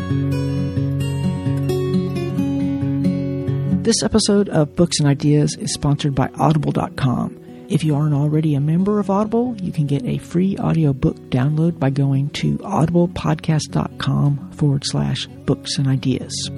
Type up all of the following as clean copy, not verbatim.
This episode of Books and Ideas is sponsored by Audible.com. If you aren't already a member of Audible, you can get a free audiobook download by going to audiblepodcast.com/books and ideas.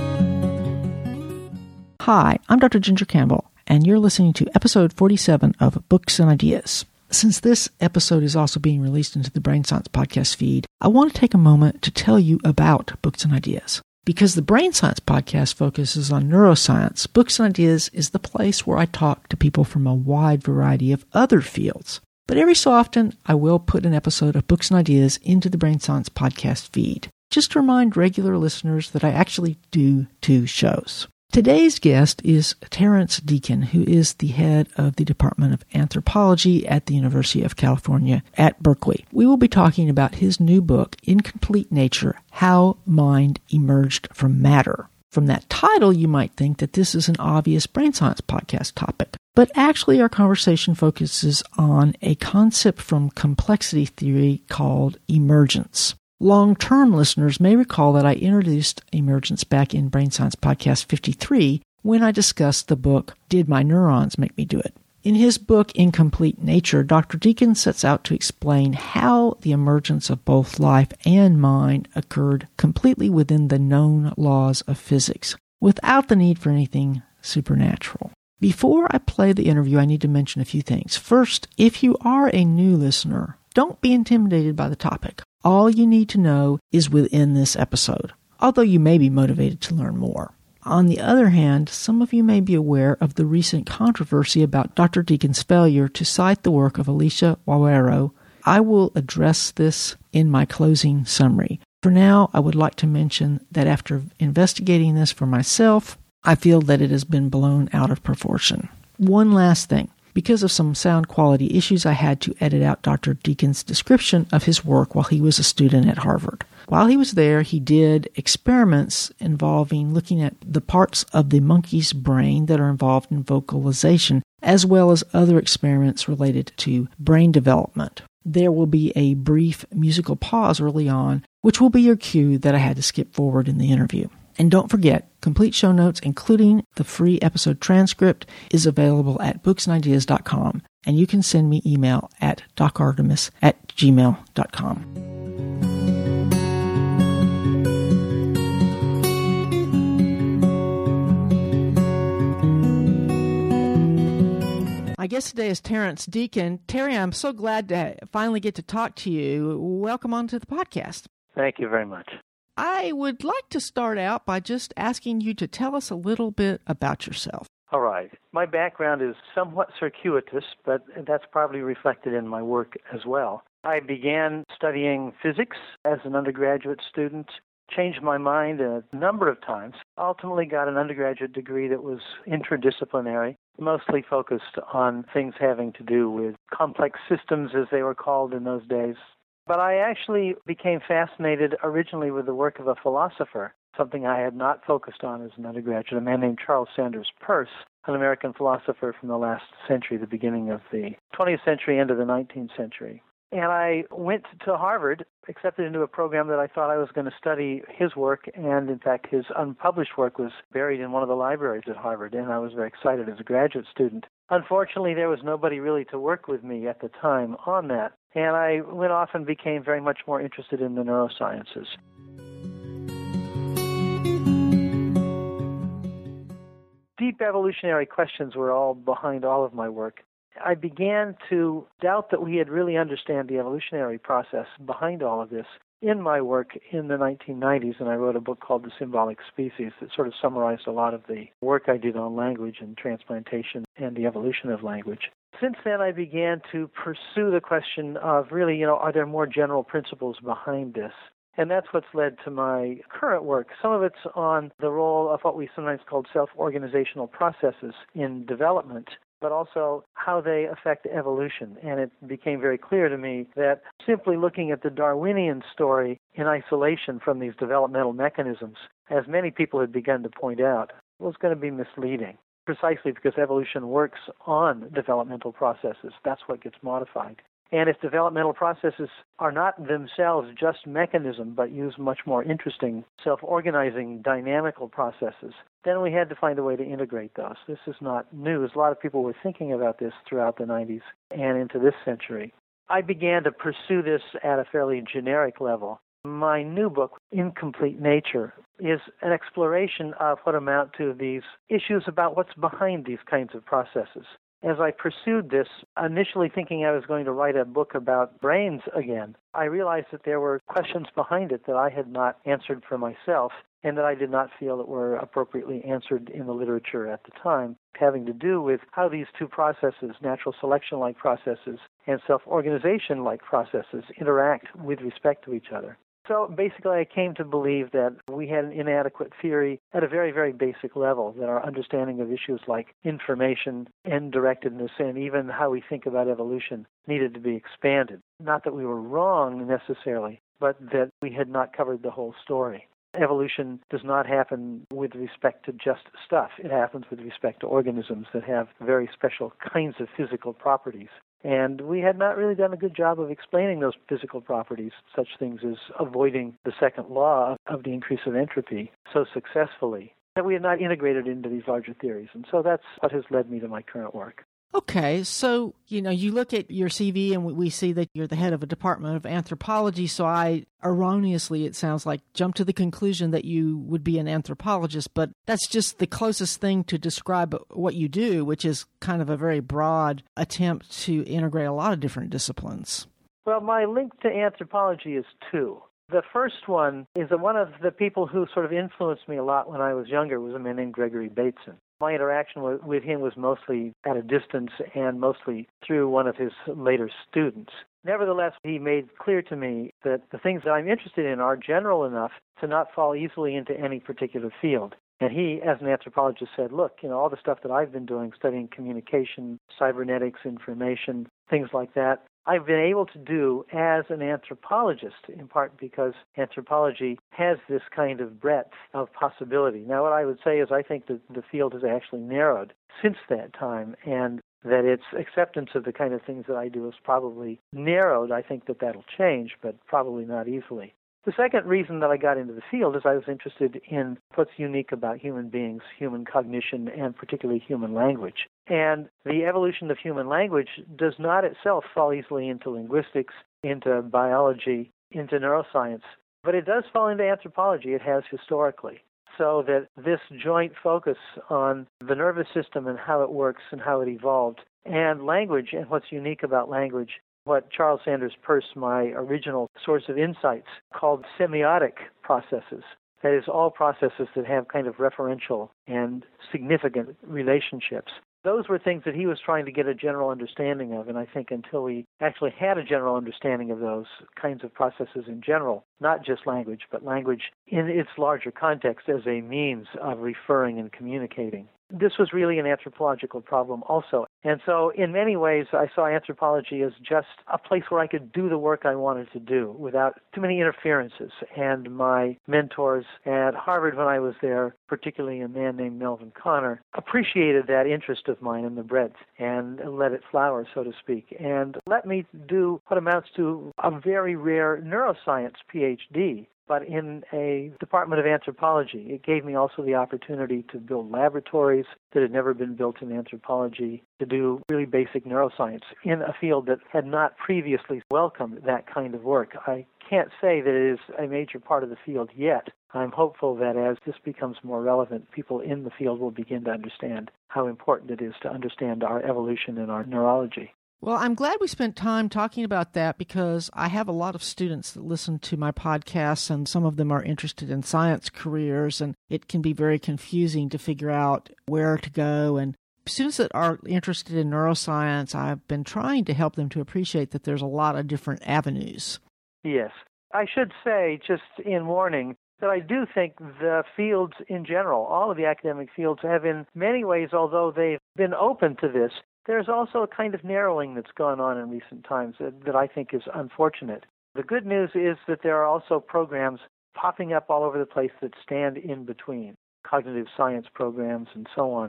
Hi, I'm Dr. Ginger Campbell, and you're listening to episode 47 of Books and Ideas. Since this episode is also being released into the Brain Science podcast feed, I want to take a moment to tell you about Books and Ideas. Because the Brain Science podcast focuses on neuroscience, Books and Ideas is the place where I talk to people from a wide variety of other fields. But every so often, I will put an episode of Books and Ideas into the Brain Science podcast feed, just to remind regular listeners that I actually do 2 shows. Today's guest is Terence Deacon, who is the head of the Department of Anthropology at the University of California at Berkeley. We will be talking about his new book, Incomplete Nature: How Mind Emerged from Matter. From that title, you might think that this is an obvious brain science podcast topic, but actually our conversation focuses on a concept from complexity theory called emergence. Long-term listeners may recall that I introduced emergence back in Brain Science Podcast 53 when I discussed the book, Did My Neurons Make Me Do It? In his book, Incomplete Nature, Dr. Deacon sets out to explain how the emergence of both life and mind occurred completely within the known laws of physics, without the need for anything supernatural. Before I play the interview, I need to mention a few things. First, if you are a new listener, don't be intimidated by the topic. All you need to know is within this episode, although you may be motivated to learn more. On the other hand, some of you may be aware of the recent controversy about Dr. Deacon's failure to cite the work of Alicia Walero. I will address this in my closing summary. For now, I would like to mention that after investigating this for myself, I feel that it has been blown out of proportion. One last thing. Because of some sound quality issues, I had to edit out Dr. Deacon's description of his work while he was a student at Harvard. While he was there, he did experiments involving looking at the parts of the monkey's brain that are involved in vocalization, as well as other experiments related to brain development. There will be a brief musical pause early on, which will be your cue that I had to skip forward in the interview. And don't forget, complete show notes, including the free episode transcript, is available at booksandideas.com, and you can send me email at docartemis@gmail.com. My guest today is Terence Deacon. Terry, I'm so glad to finally get to talk to you. Welcome onto the podcast. Thank you very much. I would like to start out by just asking you to tell us a little bit about yourself. All right. My background is somewhat circuitous, but that's probably reflected in my work as well. I began studying physics as an undergraduate student, changed my mind a number of times, ultimately got an undergraduate degree that was interdisciplinary, mostly focused on things having to do with complex systems, as they were called in those days. But I actually became fascinated originally with the work of a philosopher, something I had not focused on as an undergraduate, a man named Charles Sanders Peirce, an American philosopher from the last century, the beginning of the 20th century, end of the 19th century. And I went to Harvard, accepted into a program that I thought I was going to study his work, and in fact his unpublished work was buried in one of the libraries at Harvard, and I was very excited as a graduate student. Unfortunately, there was nobody really to work with me at the time on that, and I went off and became very much more interested in the neurosciences. Deep evolutionary questions were all behind all of my work. I began to doubt that we had really understand the evolutionary process behind all of this in my work in the 1990s, and I wrote a book called The Symbolic Species that sort of summarized a lot of the work I did on language and transplantation and the evolution of language. Since then, I began to pursue the question of really, are there more general principles behind this? And that's what's led to my current work. Some of it's on the role of what we sometimes call self-organizational processes in development, but also how they affect evolution. And it became very clear to me that simply looking at the Darwinian story in isolation from these developmental mechanisms, as many people had begun to point out, was going to be misleading, precisely because evolution works on developmental processes. That's what gets modified. And if developmental processes are not themselves just mechanism, but use much more interesting, self-organizing, dynamical processes, then we had to find a way to integrate those. This is not news. A lot of people were thinking about this throughout the 90s and into this century. I began to pursue this at a fairly generic level. My new book, Incomplete Nature, is an exploration of what amount to these issues about what's behind these kinds of processes. As I pursued this, initially thinking I was going to write a book about brains again, I realized that there were questions behind it that I had not answered for myself and that I did not feel that were appropriately answered in the literature at the time, having to do with how these two processes, natural selection-like processes and self-organization-like processes, interact with respect to each other. So basically, I came to believe that we had an inadequate theory at a very, very basic level, that our understanding of issues like information, end-directedness, and even how we think about evolution needed to be expanded. Not that we were wrong necessarily, but that we had not covered the whole story. Evolution does not happen with respect to just stuff. It happens with respect to organisms that have very special kinds of physical properties. And we had not really done a good job of explaining those physical properties, such things as avoiding the second law of the increase of entropy so successfully, that we had not integrated into these larger theories. And so that's what has led me to my current work. Okay, so, you look at your CV and we see that you're the head of a department of anthropology, so I erroneously, it sounds like, jumped to the conclusion that you would be an anthropologist, but that's just the closest thing to describe what you do, which is kind of a very broad attempt to integrate a lot of different disciplines. Well, my link to anthropology is two. The first one is that one of the people who sort of influenced me a lot when I was younger was a man named Gregory Bateson. My interaction with him was mostly at a distance and mostly through one of his later students. Nevertheless, he made clear to me that the things that I'm interested in are general enough to not fall easily into any particular field. And he, as an anthropologist, said, look, all the stuff that I've been doing, studying communication, cybernetics, information, things like that, I've been able to do as an anthropologist, in part because anthropology has this kind of breadth of possibility. Now, what I would say is I think that the field has actually narrowed since that time, and that its acceptance of the kind of things that I do is probably narrowed. I think that that'll change, but probably not easily. The second reason that I got into the field is I was interested in what's unique about human beings, human cognition, and particularly human language. And the evolution of human language does not itself fall easily into linguistics, into biology, into neuroscience, but it does fall into anthropology. It has historically. So that this joint focus on the nervous system and how it works and how it evolved, and language and what's unique about language, what Charles Sanders Peirce, my original source of insights, called semiotic processes. That is, all processes that have kind of referential and significant relationships. Those were things that he was trying to get a general understanding of, and I think until we actually had a general understanding of those kinds of processes in general, not just language, but language in its larger context as a means of referring and communicating. This was really an anthropological problem also. And so in many ways, I saw anthropology as just a place where I could do the work I wanted to do without too many interferences. And my mentors at Harvard when I was there, particularly a man named Melvin Konner, appreciated that interest of mine in the breadth and let it flower, so to speak, and let me do what amounts to a very rare neuroscience PhD. But in a department of anthropology, it gave me also the opportunity to build laboratories that had never been built in anthropology, to do really basic neuroscience in a field that had not previously welcomed that kind of work. I can't say that it is a major part of the field yet. I'm hopeful that as this becomes more relevant, people in the field will begin to understand how important it is to understand our evolution and our neurology. Well, I'm glad we spent time talking about that because I have a lot of students that listen to my podcasts, and some of them are interested in science careers, and it can be very confusing to figure out where to go. And students that are interested in neuroscience, I've been trying to help them to appreciate that there's a lot of different avenues. Yes. I should say, just in warning, that I do think the fields in general, all of the academic fields, have in many ways, although they've been open to this, there's also a kind of narrowing that's gone on in recent times that I think is unfortunate. The good news is that there are also programs popping up all over the place that stand in between, cognitive science programs and so on.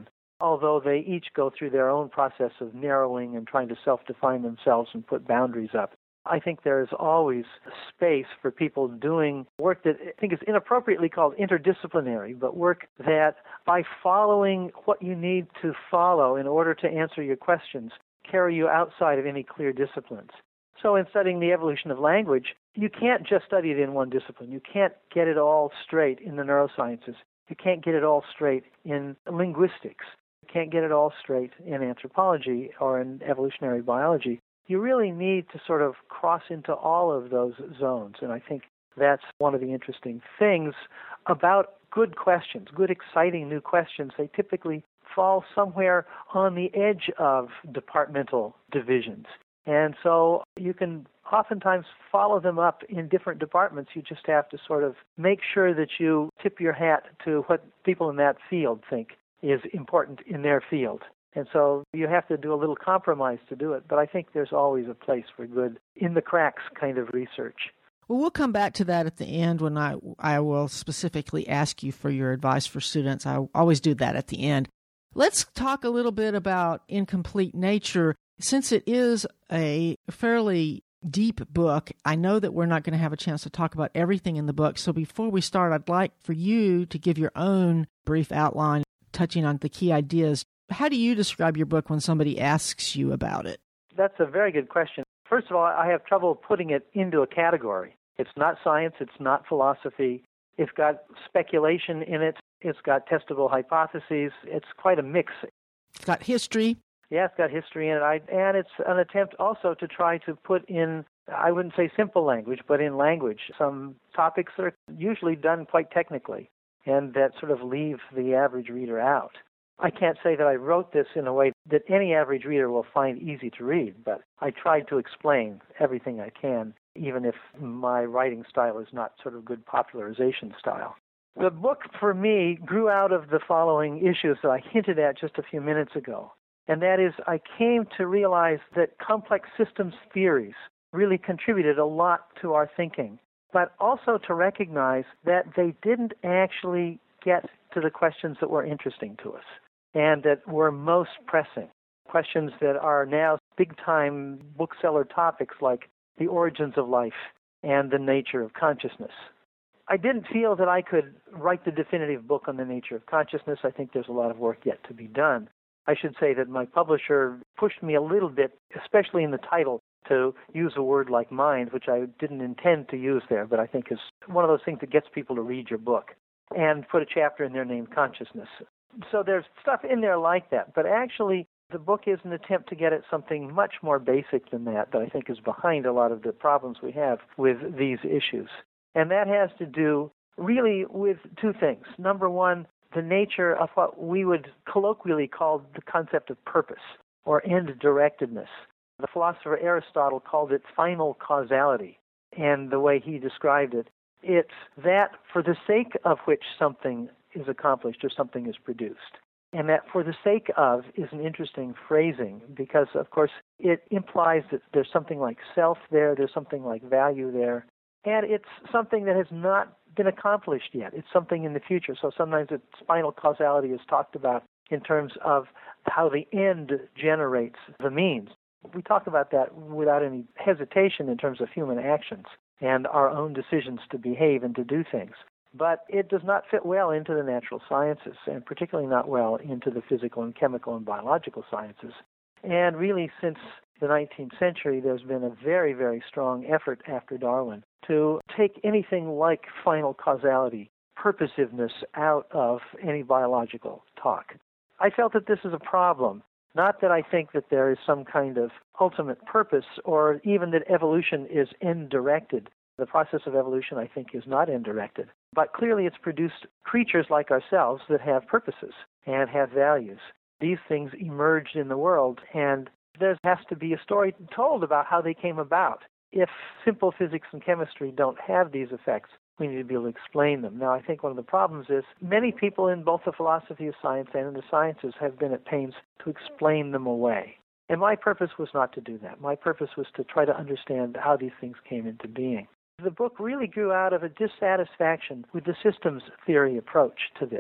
although they each go through their own process of narrowing and trying to self-define themselves and put boundaries up. I think there is always space for people doing work that I think is inappropriately called interdisciplinary, but work that by following what you need to follow in order to answer your questions, carry you outside of any clear disciplines. So in studying the evolution of language, you can't just study it in one discipline. You can't get it all straight in the neurosciences. You can't get it all straight in linguistics. You can't get it all straight in anthropology or in evolutionary biology. You really need to sort of cross into all of those zones, and I think that's one of the interesting things about good questions, good, exciting new questions. They typically fall somewhere on the edge of departmental divisions, and so you can oftentimes follow them up in different departments. You just have to sort of make sure that you tip your hat to what people in that field think is important in their field. And so you have to do a little compromise to do it, but I think there's always a place for good in-the-cracks kind of research. Well, we'll come back to that at the end when I will specifically ask you for your advice for students. I always do that at the end. Let's talk a little bit about Incomplete Nature. Since it is a fairly deep book, I know that we're not going to have a chance to talk about everything in the book. So before we start, I'd like for you to give your own brief outline touching on the key ideas. How do you describe your book when somebody asks you about it? That's a very good question. First of all, I have trouble putting it into a category. It's not science. It's not philosophy. It's got speculation in it. It's got testable hypotheses. It's quite a mix. It's got history. Yeah, it's got history in it. And it's an attempt also to try to put in, I wouldn't say simple language, but in language, some topics that are usually done quite technically and that sort of leave the average reader out. I can't say that I wrote this in a way that any average reader will find easy to read, but I tried to explain everything I can, even if my writing style is not sort of good popularization style. The book, for me, grew out of the following issues that I hinted at just a few minutes ago, and that is I came to realize that complex systems theories really contributed a lot to our thinking, but also to recognize that they didn't actually get to the questions that were interesting to us and that were most pressing, questions that are now big-time bookseller topics like the origins of life and the nature of consciousness. I didn't feel that I could write the definitive book on the nature of consciousness. I think there's a lot of work yet to be done. I should say that my publisher pushed me a little bit, especially in the title, to use a word like mind, which I didn't intend to use there, but I think is one of those things that gets people to read your book, and put a chapter in there named Consciousness. So there's stuff in there like that, but actually the book is an attempt to get at something much more basic than that I think is behind a lot of the problems we have with these issues. And that has to do really with two things. Number one, the nature of what we would colloquially call the concept of purpose or end-directedness. The philosopher Aristotle called it final causality, and the way he described it, it's that for the sake of which something is accomplished or something is produced. And that for the sake of is an interesting phrasing because, of course, it implies that there's something like self there, there's something like value there, and it's something that has not been accomplished yet. It's something in the future. So sometimes its final causality is talked about in terms of how the end generates the means. We talk about that without any hesitation in terms of human actions and our own decisions to behave and to do things. But it does not fit well into the natural sciences, and particularly not well into the physical and chemical and biological sciences. And really, since the 19th century, there's been a very, very strong effort after Darwin to take anything like final causality, purposiveness out of any biological talk. I felt that this is a problem. Not that I think that there is some kind of ultimate purpose or even that evolution is end-directed. The process of evolution, I think, is not end-directed. But clearly it's produced creatures like ourselves that have purposes and have values. These things emerged in the world, and there has to be a story told about how they came about. If simple physics and chemistry don't have these effects, we need to be able to explain them. Now, I think one of the problems is many people in both the philosophy of science and in the sciences have been at pains to explain them away. And my purpose was not to do that. My purpose was to try to understand how these things came into being. The book really grew out of a dissatisfaction with the systems theory approach to this.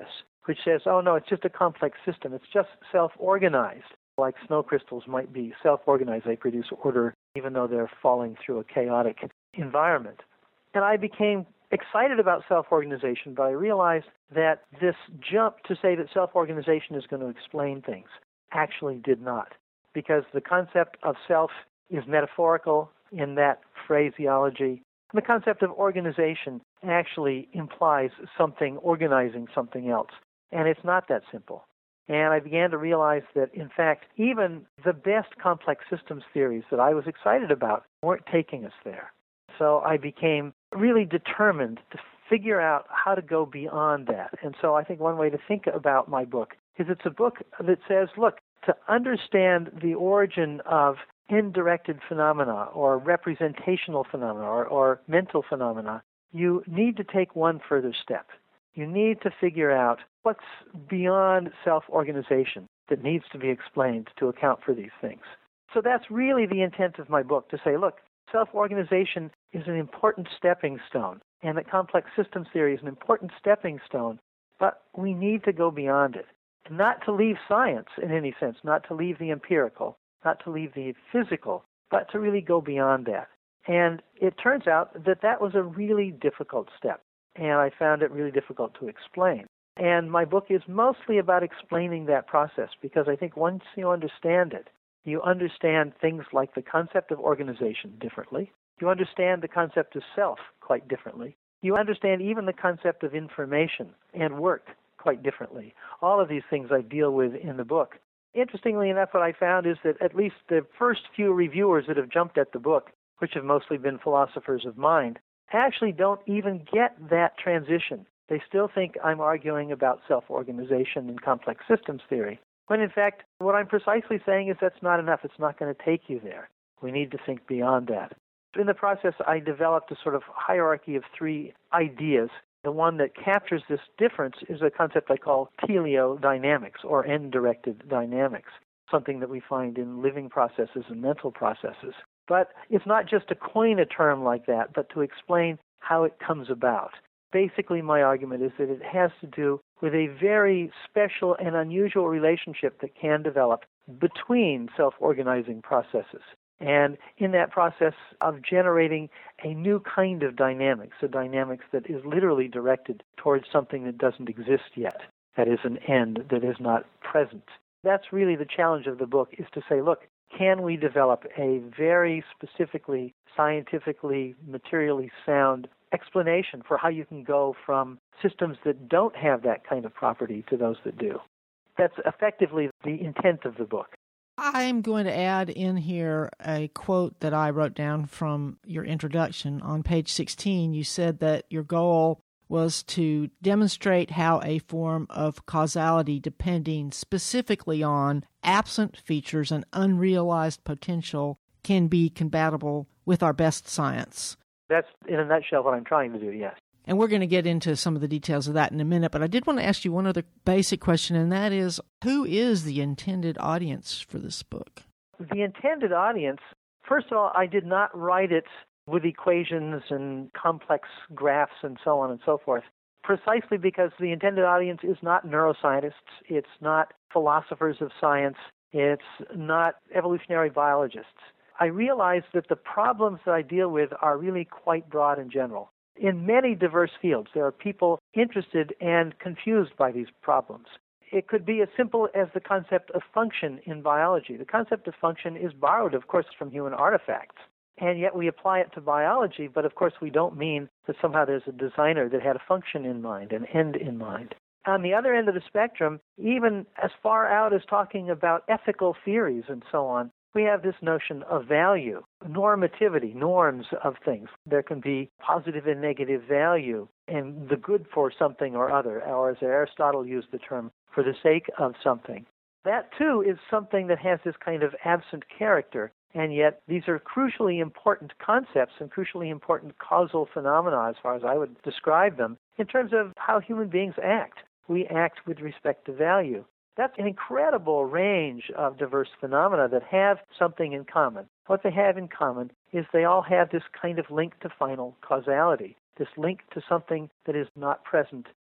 which says, oh no, it's just a complex system. It's just self-organized, like snow crystals might be self-organized. They produce order even though they're falling through a chaotic environment. And I became excited about self-organization, but I realized that this jump to say that self-organization is going to explain things actually did not, because the concept of self is metaphorical in that phraseology. And the concept of organization actually implies something organizing something else, and it's not that simple. And I began to realize that, in fact, even the best complex systems theories that I was excited about weren't taking us there. So I became really determined to figure out how to go beyond that. And so I think one way to think about my book is it's a book that says, look, to understand the origin of indirected phenomena or representational phenomena or mental phenomena, you need to take one further step. You need to figure out what's beyond self-organization that needs to be explained to account for these things. So that's really the intent of my book, to say, look, self-organization is an important stepping stone, and that complex systems theory is an important stepping stone, but we need to go beyond it. Not to leave science in any sense, not to leave the empirical, not to leave the physical, but to really go beyond that. And it turns out that that was a really difficult step, and I found it really difficult to explain. And my book is mostly about explaining that process, because I think once you understand it, you understand things like the concept of organization differently. You understand the concept of self quite differently. You understand even the concept of information and work quite differently. All of these things I deal with in the book. Interestingly enough, what I found is that at least the first few reviewers that have jumped at the book, which have mostly been philosophers of mind, actually don't even get that transition. They still think I'm arguing about self-organization and complex systems theory, when in fact, what I'm precisely saying is that's not enough. It's not going to take you there. We need to think beyond that. In the process, I developed a sort of hierarchy of three ideas. The one that captures this difference is a concept I call teleodynamics, or end-directed dynamics, something that we find in living processes and mental processes. But it's not just to coin a term like that, but to explain how it comes about. Basically, my argument is that it has to do with a very special and unusual relationship that can develop between self-organizing processes. And in that process of generating a new kind of dynamics, a dynamics that is literally directed towards something that doesn't exist yet, that is an end that is not present. That's really the challenge of the book, is to say, look, can we develop a very specifically, scientifically, materially sound explanation for how you can go from systems that don't have that kind of property to those that do? That's effectively the intent of the book. I'm going to add in here a quote that I wrote down from your introduction. On page 16, you said that your goal was to demonstrate how a form of causality depending specifically on absent features and unrealized potential can be compatible with our best science. That's, in a nutshell, what I'm trying to do, yes. And we're going to get into some of the details of that in a minute, but I did want to ask you one other basic question, and that is, who is the intended audience for this book? The intended audience, first of all, I did not write it with equations and complex graphs and so on and so forth, precisely because the intended audience is not neuroscientists, it's not philosophers of science, it's not evolutionary biologists. I realize that the problems that I deal with are really quite broad and general. In many diverse fields, there are people interested and confused by these problems. It could be as simple as the concept of function in biology. The concept of function is borrowed, of course, from human artifacts, and yet we apply it to biology, but of course we don't mean that somehow there's a designer that had a function in mind, an end in mind. On the other end of the spectrum, even as far out as talking about ethical theories and so on, we have this notion of value, normativity, norms of things. There can be positive and negative value and the good for something or other, or as Aristotle used the term, for the sake of something. That, too, is something that has this kind of absent character, and yet these are crucially important concepts and crucially important causal phenomena, as far as I would describe them, in terms of how human beings act. We act with respect to value. That's an incredible range of diverse phenomena that have something in common. What they have in common is they all have this kind of link to final causality, this link to something that is not present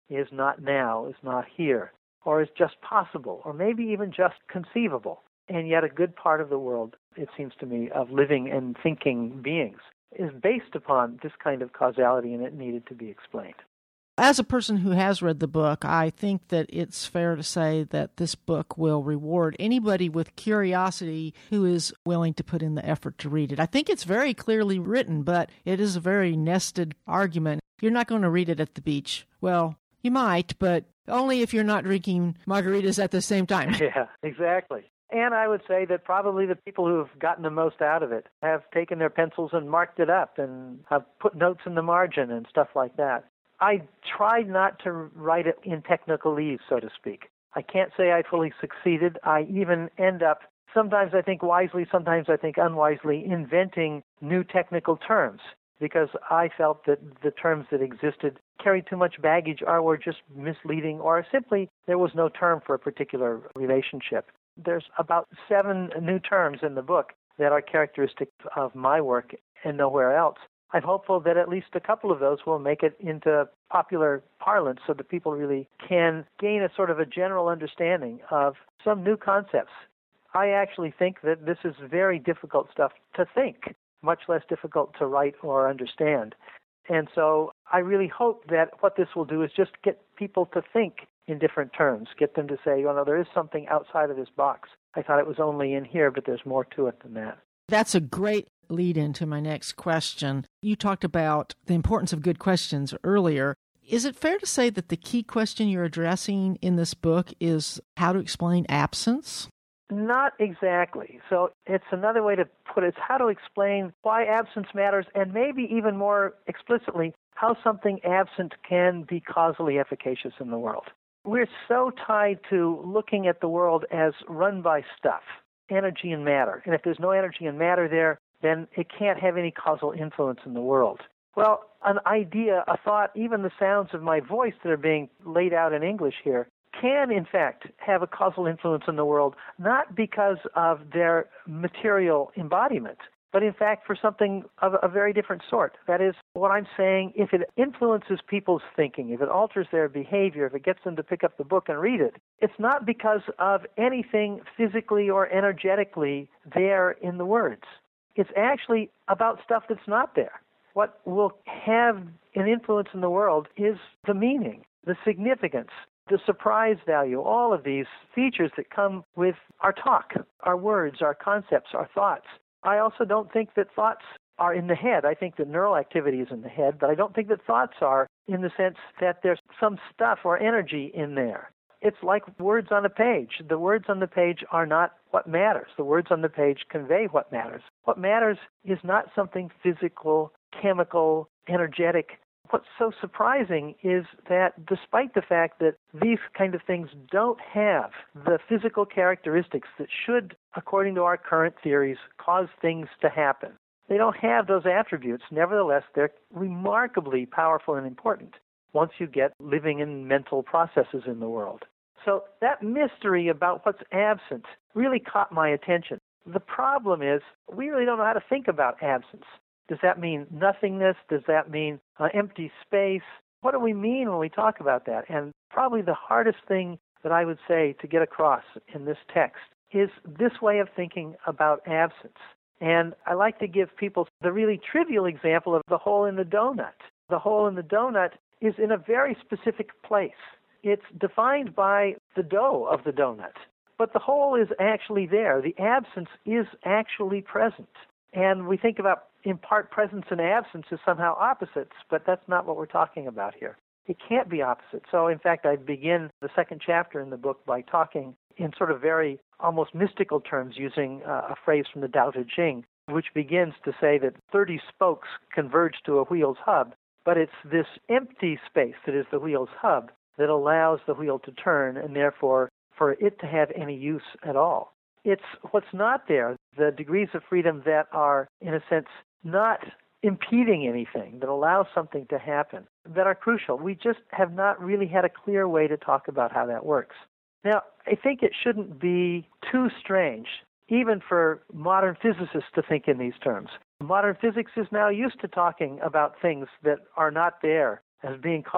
is not now, is not here, or is just possible, or maybe even just conceivable. And yet a good part of the world, it seems to me, of living and thinking beings is based upon this kind of causality, and it needed to be explained. As a person who has read the book, I think that it's fair to say that this book will reward anybody with curiosity who is willing to put in the effort to read it. I think it's very clearly written, but it is a very nested argument. You're not going to read it at the beach. Well, you might, but only if you're not drinking margaritas at the same time. Yeah, exactly. And I would say that probably the people who have gotten the most out of it have taken their pencils and marked it up and have put notes in the margin and stuff like that. I tried not to write it in technicalese, so to speak. I can't say I fully succeeded. I even end up, sometimes I think wisely, sometimes I think unwisely, inventing new technical terms because I felt that the terms that existed carried too much baggage or were just misleading or simply there was no term for a particular relationship. There's about 7 new terms in the book that are characteristic of my work and nowhere else. I'm hopeful that at least a couple of those will make it into popular parlance so that people really can gain a sort of a general understanding of some new concepts. I actually think that this is very difficult stuff to think, much less difficult to write or understand. And so I really hope that what this will do is just get people to think in different terms, get them to say, oh, no, there is something outside of this box. I thought it was only in here, but there's more to it than that. That's a great lead into my next question. You talked about the importance of good questions earlier. Is it fair to say that the key question you're addressing in this book is how to explain absence? Not exactly. So it's another way to put it. It's how to explain why absence matters and maybe even more explicitly, how something absent can be causally efficacious in the world. We're so tied to looking at the world as run by stuff, energy and matter. And if there's no energy and matter there, then it can't have any causal influence in the world. Well, an idea, a thought, even the sounds of my voice that are being laid out in English here can, in fact, have a causal influence in the world, not because of their material embodiment, but in fact for something of a very different sort. That is, what I'm saying, if it influences people's thinking, if it alters their behavior, if it gets them to pick up the book and read it, it's not because of anything physically or energetically there in the words. It's actually about stuff that's not there. What will have an influence in the world is the meaning, the significance, the surprise value, all of these features that come with our talk, our words, our concepts, our thoughts. I also don't think that thoughts are in the head. I think that neural activity is in the head, but I don't think that thoughts are in the sense that there's some stuff or energy in there. It's like words on a page. The words on the page are not what matters. The words on the page convey what matters. What matters is not something physical, chemical, energetic. What's so surprising is that despite the fact that these kind of things don't have the physical characteristics that should, according to our current theories, cause things to happen, they don't have those attributes. Nevertheless, they're remarkably powerful and important once you get living in mental processes in the world. So that mystery about what's absent really caught my attention. The problem is we really don't know how to think about absence. Does that mean nothingness? Does that mean empty space? What do we mean when we talk about that? And probably the hardest thing that I would say to get across in this text is this way of thinking about absence. And I like to give people the really trivial example of the hole in the donut. The hole in the donut is in a very specific place. It's defined by the dough of the donut. But the hole is actually there. The absence is actually present. And we think about, in part, presence and absence as somehow opposites, but that's not what we're talking about here. It can't be opposite. So, in fact, I begin the second chapter in the book by talking in sort of very almost mystical terms using a phrase from the Tao Te Ching, which begins to say that 30 spokes converge to a wheel's hub, but it's this empty space that is the wheel's hub that allows the wheel to turn and therefore for it to have any use at all. It's what's not there, the degrees of freedom that are, in a sense, not impeding anything, that allow something to happen, that are crucial. We just have not really had a clear way to talk about how that works. Now, I think it shouldn't be too strange, even for modern physicists to think in these terms. Modern physics is now used to talking about things that are not there as being causal.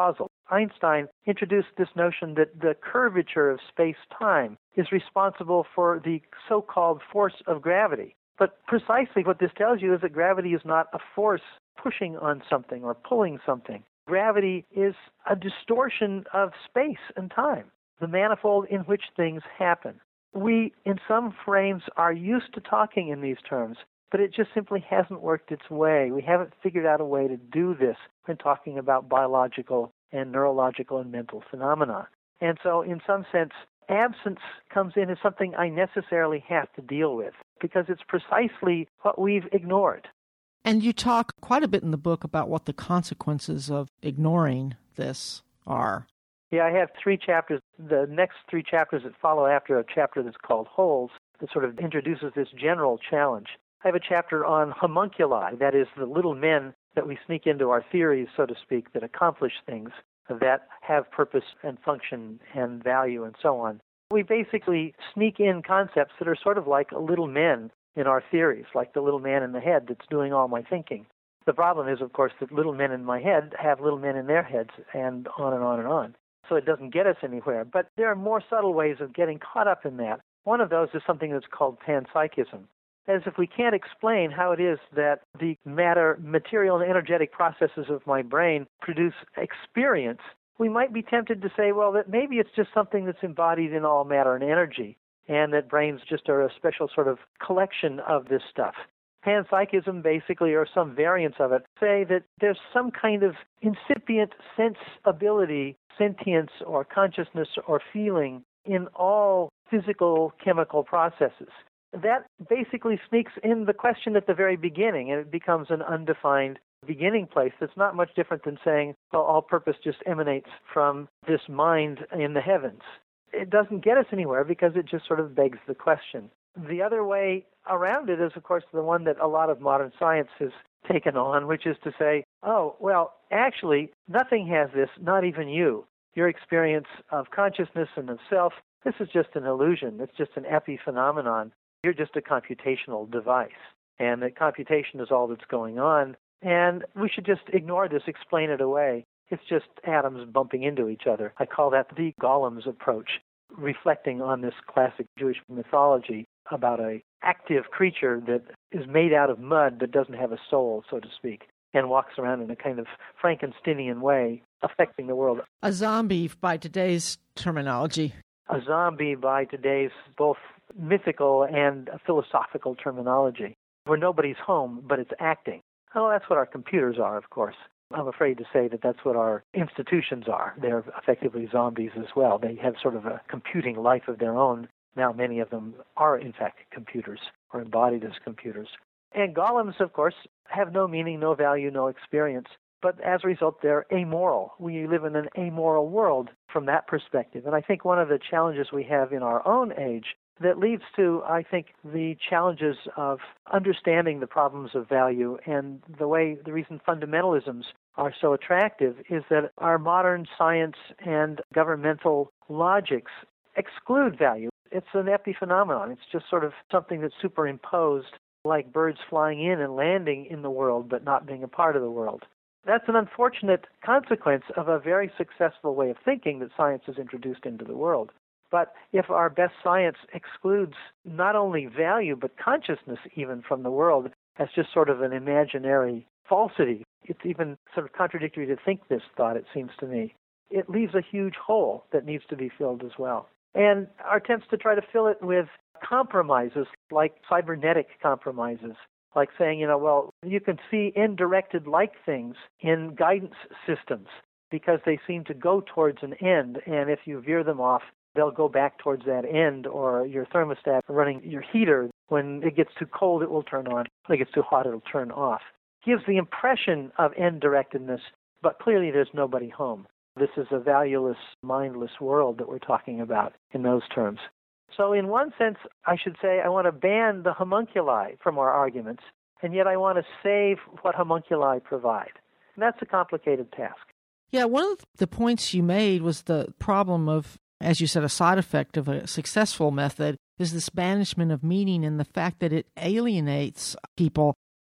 Einstein introduced this notion that the curvature of space-time is responsible for the so-called force of gravity. But precisely what this tells you is that gravity is not a force pushing on something or pulling something. Gravity is a distortion of space and time, the manifold in which things happen. We, in some frames, are used to talking in these terms, but it just simply hasn't worked its way. We haven't figured out a way to do this when talking about biological and neurological and mental phenomena. And so, in some sense, absence comes in as something I necessarily have to deal with, because it's precisely what we've ignored. And you talk quite a bit in the book about what the consequences of ignoring this are. Yeah, I have 3 chapters. The next 3 chapters that follow after a chapter that's called Holes that sort of introduces this general challenge. I have a chapter on homunculi, that is, the little men that we sneak into our theories, so to speak, that accomplish things, that have purpose and function and value and so on. We basically sneak in concepts that are sort of like little men in our theories, like the little man in the head that's doing all my thinking. The problem is, of course, that little men in my head have little men in their heads, and on and on and on. So it doesn't get us anywhere. But there are more subtle ways of getting caught up in that. One of those is something that's called panpsychism. As if we can't explain how it is that the matter, material, and energetic processes of my brain produce experience, we might be tempted to say, well, that maybe it's just something that's embodied in all matter and energy, and that brains just are a special sort of collection of this stuff. Panpsychism, basically, or some variants of it, say that there's some kind of incipient sense ability, sentience or consciousness or feeling in all physical chemical processes. That basically sneaks in the question at the very beginning, and it becomes an undefined beginning place that's not much different than saying, well, all purpose just emanates from this mind in the heavens. It doesn't get us anywhere because it just sort of begs the question. The other way around it is, of course, the one that a lot of modern science has taken on, which is to say, oh, well, actually, nothing has this, not even you. Your experience of consciousness and of self, this is just an illusion. It's just an epiphenomenon. You're just a computational device, and that computation is all that's going on, and we should just ignore this, explain it away. It's just atoms bumping into each other. I call that the Golem's approach, reflecting on this classic Jewish mythology about an active creature that is made out of mud but doesn't have a soul, so to speak, and walks around in a kind of Frankensteinian way, affecting the world. A zombie by today's terminology. A zombie by today's both mythical and philosophical terminology, where nobody's home, but it's acting. Oh, that's what our computers are, of course. I'm afraid to say that that's what our institutions are. They're effectively zombies as well. They have sort of a computing life of their own. Now many of them are, in fact, computers or embodied as computers. And golems, of course, have no meaning, no value, no experience. But as a result, they're amoral. We live in an amoral world from that perspective. And I think one of the challenges we have in our own age that leads to, I think, the challenges of understanding the problems of value and the reason fundamentalisms are so attractive is that our modern science and governmental logics exclude value. It's an epiphenomenon. It's just sort of something that's superimposed, like birds flying in and landing in the world but not being a part of the world. That's an unfortunate consequence of a very successful way of thinking that science has introduced into the world. But if our best science excludes not only value but consciousness even from the world as just sort of an imaginary falsity, it's even sort of contradictory to think this thought, it seems to me. It leaves a huge hole that needs to be filled as well. And our attempts to try to fill it with compromises, like cybernetic compromises, like saying, well, you can see indirected like things in guidance systems because they seem to go towards an end, and if you veer them off, they'll go back towards that end, or your thermostat running your heater. When it gets too cold, it will turn on. When it gets too hot, it'll turn off. Gives the impression of end-directedness, but clearly there's nobody home. This is a valueless, mindless world that we're talking about in those terms. So in one sense, I should say I want to ban the homunculi from our arguments, and yet I want to save what homunculi provide. And that's a complicated task. Yeah, one of the points you made was the problem of, as you said, a side effect of a successful method is this banishment of meaning and the fact that it alienates people.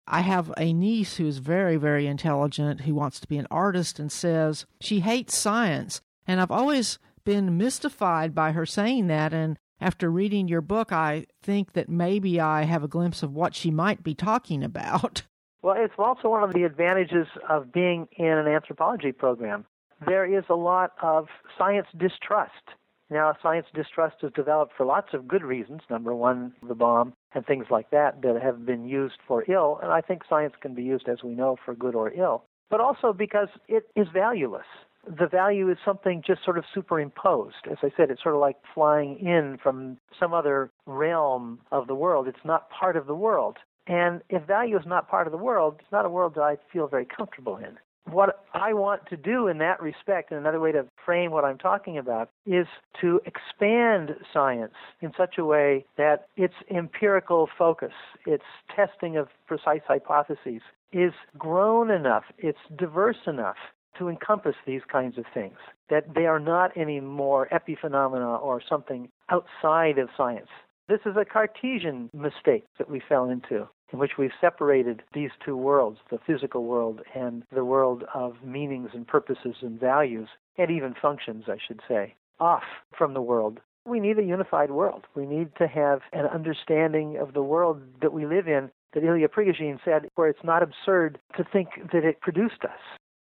I have a niece who is very, very intelligent, who wants to be an artist and says she hates science. And I've always been mystified by her saying that. And after reading your book, I think that maybe I have a glimpse of what she might be talking about. Well, it's also one of the advantages of being in an anthropology program. There is a lot of science distrust. Now, science distrust is developed for lots of good reasons. Number one, the bomb and things like that have been used for ill. And I think science can be used, as we know, for good or ill. But also because it is valueless. The value is something just sort of superimposed. As I said, it's sort of like flying in from some other realm of the world. It's not part of the world. And if value is not part of the world, it's not a world that I feel very comfortable in. What I want to do in that respect, and another way to frame what I'm talking about, is to expand science in such a way that its empirical focus, its testing of precise hypotheses, is grown enough, it's diverse enough to encompass these kinds of things, that they are not any more epiphenomena or something outside of science. This is a Cartesian mistake that we fell into, in which we've separated these two worlds, the physical world and the world of meanings and purposes and values, and even functions, I should say, off from the world. We need a unified world. We need to have an understanding of the world that we live in, that Ilya Prigogine said, where it's not absurd to think that it produced us.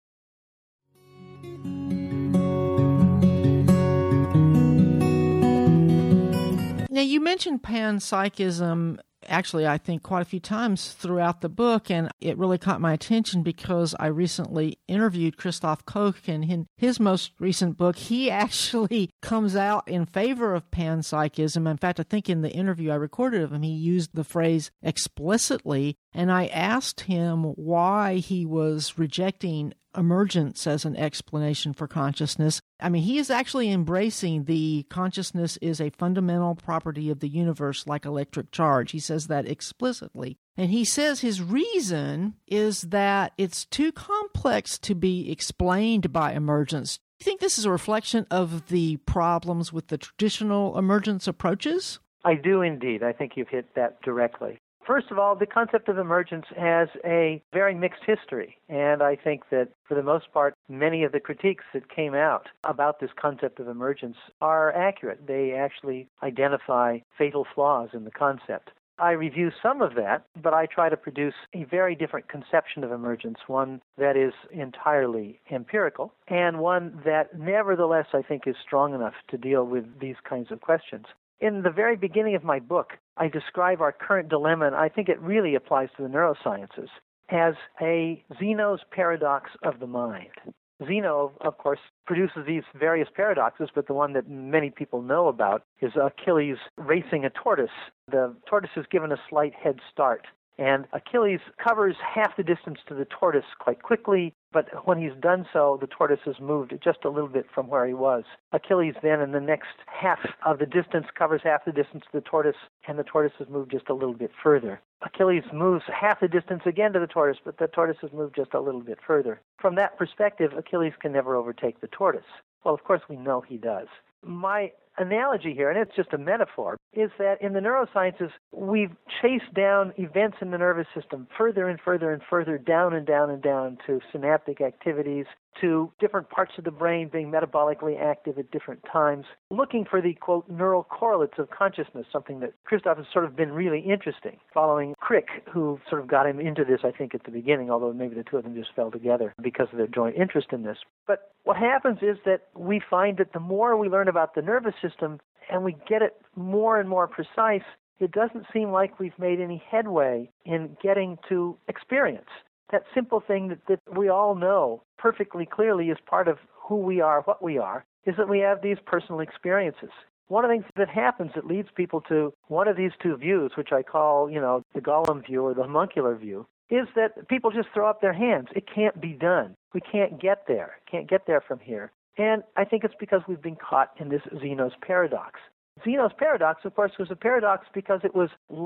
Now, you mentioned panpsychism, actually, I think quite a few times throughout the book, and it really caught my attention because I recently interviewed Christoph Koch, and in his most recent book, he actually comes out in favor of panpsychism. In fact, I think in the interview I recorded of him, he used the phrase explicitly, and I asked him why he was rejecting emergence as an explanation for consciousness. I mean, he is actually embracing the consciousness is a fundamental property of the universe like electric charge. He says that explicitly. And he says his reason is that it's too complex to be explained by emergence. Do you think this is a reflection of the problems with the traditional emergence approaches? I do indeed. I think you've hit that directly. First of all, the concept of emergence has a very mixed history, and I think that for the most part, many of the critiques that came out about this concept of emergence are accurate. They actually identify fatal flaws in the concept. I review some of that, but I try to produce a very different conception of emergence, one that is entirely empirical, and one that nevertheless I think is strong enough to deal with these kinds of questions. In the very beginning of my book, I describe our current dilemma, and I think it really applies to the neurosciences, as a Zeno's paradox of the mind. Zeno, of course, produces these various paradoxes, but the one that many people know about is Achilles racing a tortoise. The tortoise is given a slight head start, and Achilles covers half the distance to the tortoise quite quickly, but when he's done so, the tortoise has moved just a little bit from where he was. Achilles then, in the next half of the distance, covers half the distance to the tortoise, and the tortoise has moved just a little bit further. Achilles moves half the distance again to the tortoise, but the tortoise has moved just a little bit further. From that perspective, Achilles can never overtake the tortoise. Well, of course, we know he does. My analogy here, and it's just a metaphor, is that in the neurosciences, we've chased down events in the nervous system further and further and further down and down and down to synaptic activities, to different parts of the brain being metabolically active at different times, looking for the, quote, neural correlates of consciousness, something that Christoph has sort of been really interesting, following Crick, who sort of got him into this, I think, at the beginning, although maybe the two of them just fell together because of their joint interest in this. But what happens is that we find that the more we learn about the nervous system and we get it more and more precise, it doesn't seem like we've made any headway in getting to experience. That simple thing that we all know perfectly clearly is part of who we are, what we are, is that we have these personal experiences. One of the things that happens that leads people to one of these two views, which I call, the Gollum view or the homuncular view, is that people just throw up their hands. It can't be done. We can't get there. Can't get there from here. And I think it's because we've been caught in this Zeno's paradox. Zeno's paradox, of course, was a paradox because it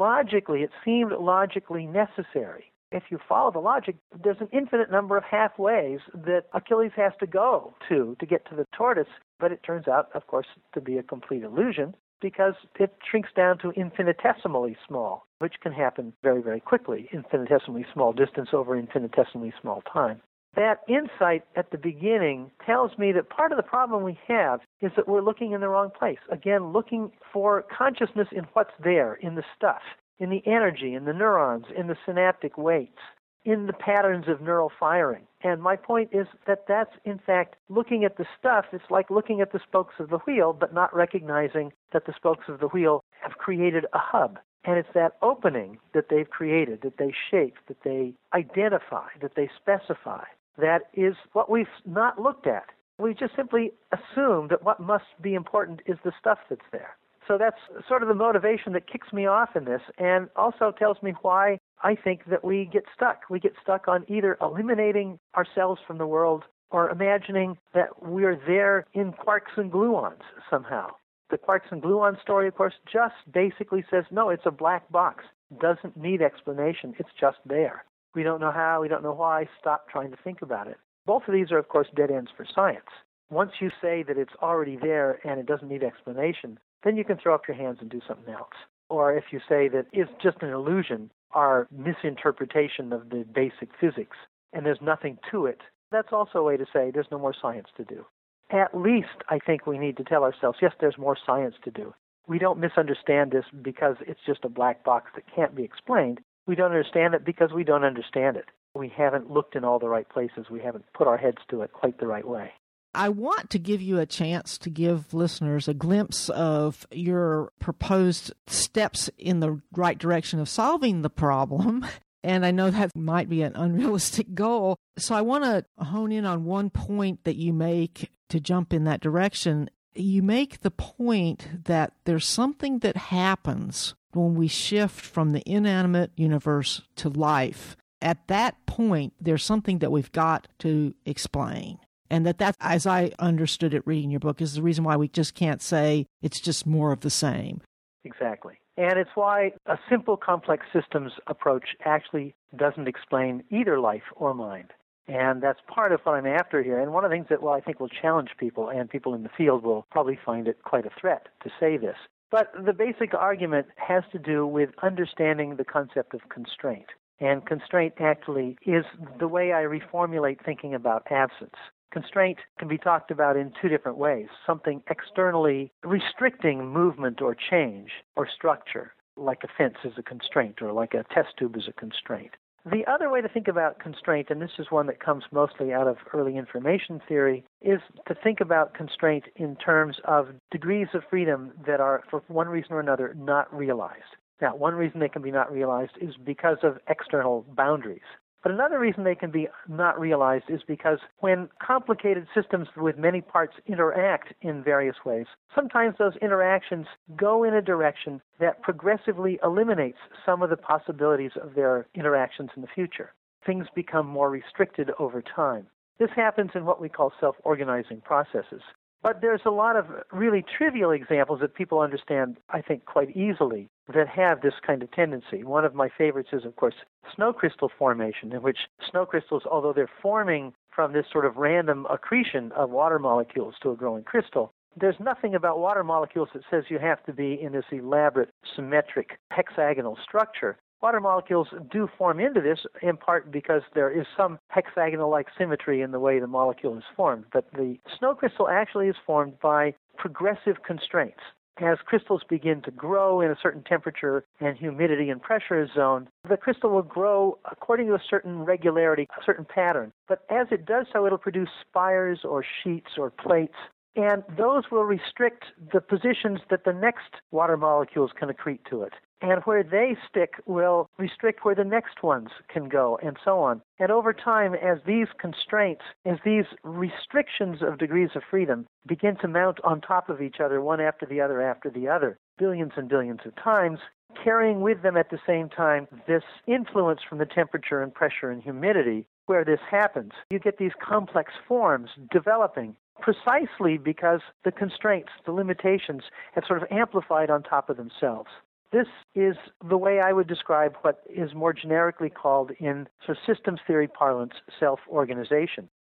seemed logically necessary. If you follow the logic, there's an infinite number of halfways that Achilles has to go to get to the tortoise, but it turns out, of course, to be a complete illusion. because it shrinks down to infinitesimally small, which can happen very, very quickly, infinitesimally small distance over infinitesimally small time. That insight at the beginning tells me that part of the problem we have is that we're looking in the wrong place. Again, looking for consciousness in what's there, in the stuff, in the energy, in the neurons, in the synaptic weights, in the patterns of neural firing. And my point is that that's, in fact, looking at the stuff. It's like looking at the spokes of the wheel, but not recognizing that the spokes of the wheel have created a hub. And it's that opening that they've created, that they shape, that they identify, that they specify, that is what we've not looked at. We just simply assume that what must be important is the stuff that's there. So that's sort of the motivation that kicks me off in this, and also tells me why I think that we get stuck. We get stuck on either eliminating ourselves from the world or imagining that we're there in quarks and gluons somehow. The quarks and gluon story, of course, just basically says, no, it's a black box. Doesn't need explanation. It's just there. We don't know how, we don't know why. Stop trying to think about it. Both of these are, of course, dead ends for science. Once you say that it's already there and it doesn't need explanation, then you can throw up your hands and do something else. Or if you say that it's just an illusion, our misinterpretation of the basic physics, and there's nothing to it, that's also a way to say there's no more science to do. At least I think we need to tell ourselves, yes, there's more science to do. We don't misunderstand this because it's just a black box that can't be explained. We don't understand it because we don't understand it. We haven't looked in all the right places. We haven't put our heads to it quite the right way. I want to give you a chance to give listeners a glimpse of your proposed steps in the right direction of solving the problem. And I know that might be an unrealistic goal. So I want to hone in on one point that you make to jump in that direction. You make the point that there's something that happens when we shift from the inanimate universe to life. At that point, there's something that we've got to explain. And that, as I understood it reading your book, is the reason why we just can't say it's just more of the same. Exactly. And it's why a simple complex systems approach actually doesn't explain either life or mind. And that's part of what I'm after here. And one of the things that, I think will challenge people, and people in the field will probably find it quite a threat to say this. But the basic argument has to do with understanding the concept of constraint. And constraint actually is the way I reformulate thinking about absence. Constraint can be talked about in two different ways. Something externally restricting movement or change or structure, like a fence is a constraint or like a test tube is a constraint. The other way to think about constraint, and this is one that comes mostly out of early information theory, is to think about constraint in terms of degrees of freedom that are, for one reason or another, not realized. Now, one reason they can be not realized is because of external boundaries. But another reason they can be not realized is because when complicated systems with many parts interact in various ways, sometimes those interactions go in a direction that progressively eliminates some of the possibilities of their interactions in the future. Things become more restricted over time. This happens in what we call self-organizing processes. But there's a lot of really trivial examples that people understand, I think, quite easily that have this kind of tendency. One of my favorites is, of course, snow crystal formation, in which snow crystals, although they're forming from this sort of random accretion of water molecules to a growing crystal, there's nothing about water molecules that says you have to be in this elaborate, symmetric, hexagonal structure. Water molecules do form into this in part because there is some hexagonal-like symmetry in the way the molecule is formed. But the snow crystal actually is formed by progressive constraints. As crystals begin to grow in a certain temperature and humidity and pressure zone, the crystal will grow according to a certain regularity, a certain pattern. But as it does so, it'll produce spires or sheets or plates, and those will restrict the positions that the next water molecules can accrete to it. And where they stick will restrict where the next ones can go, and so on. And over time, as these constraints, as these restrictions of degrees of freedom begin to mount on top of each other, one after the other, billions and billions of times, carrying with them at the same time this influence from the temperature and pressure and humidity, where this happens, you get these complex forms developing precisely because the constraints, the limitations, have sort of amplified on top of themselves. This is the way I would describe what is more generically called in sort of systems theory parlance self-organization.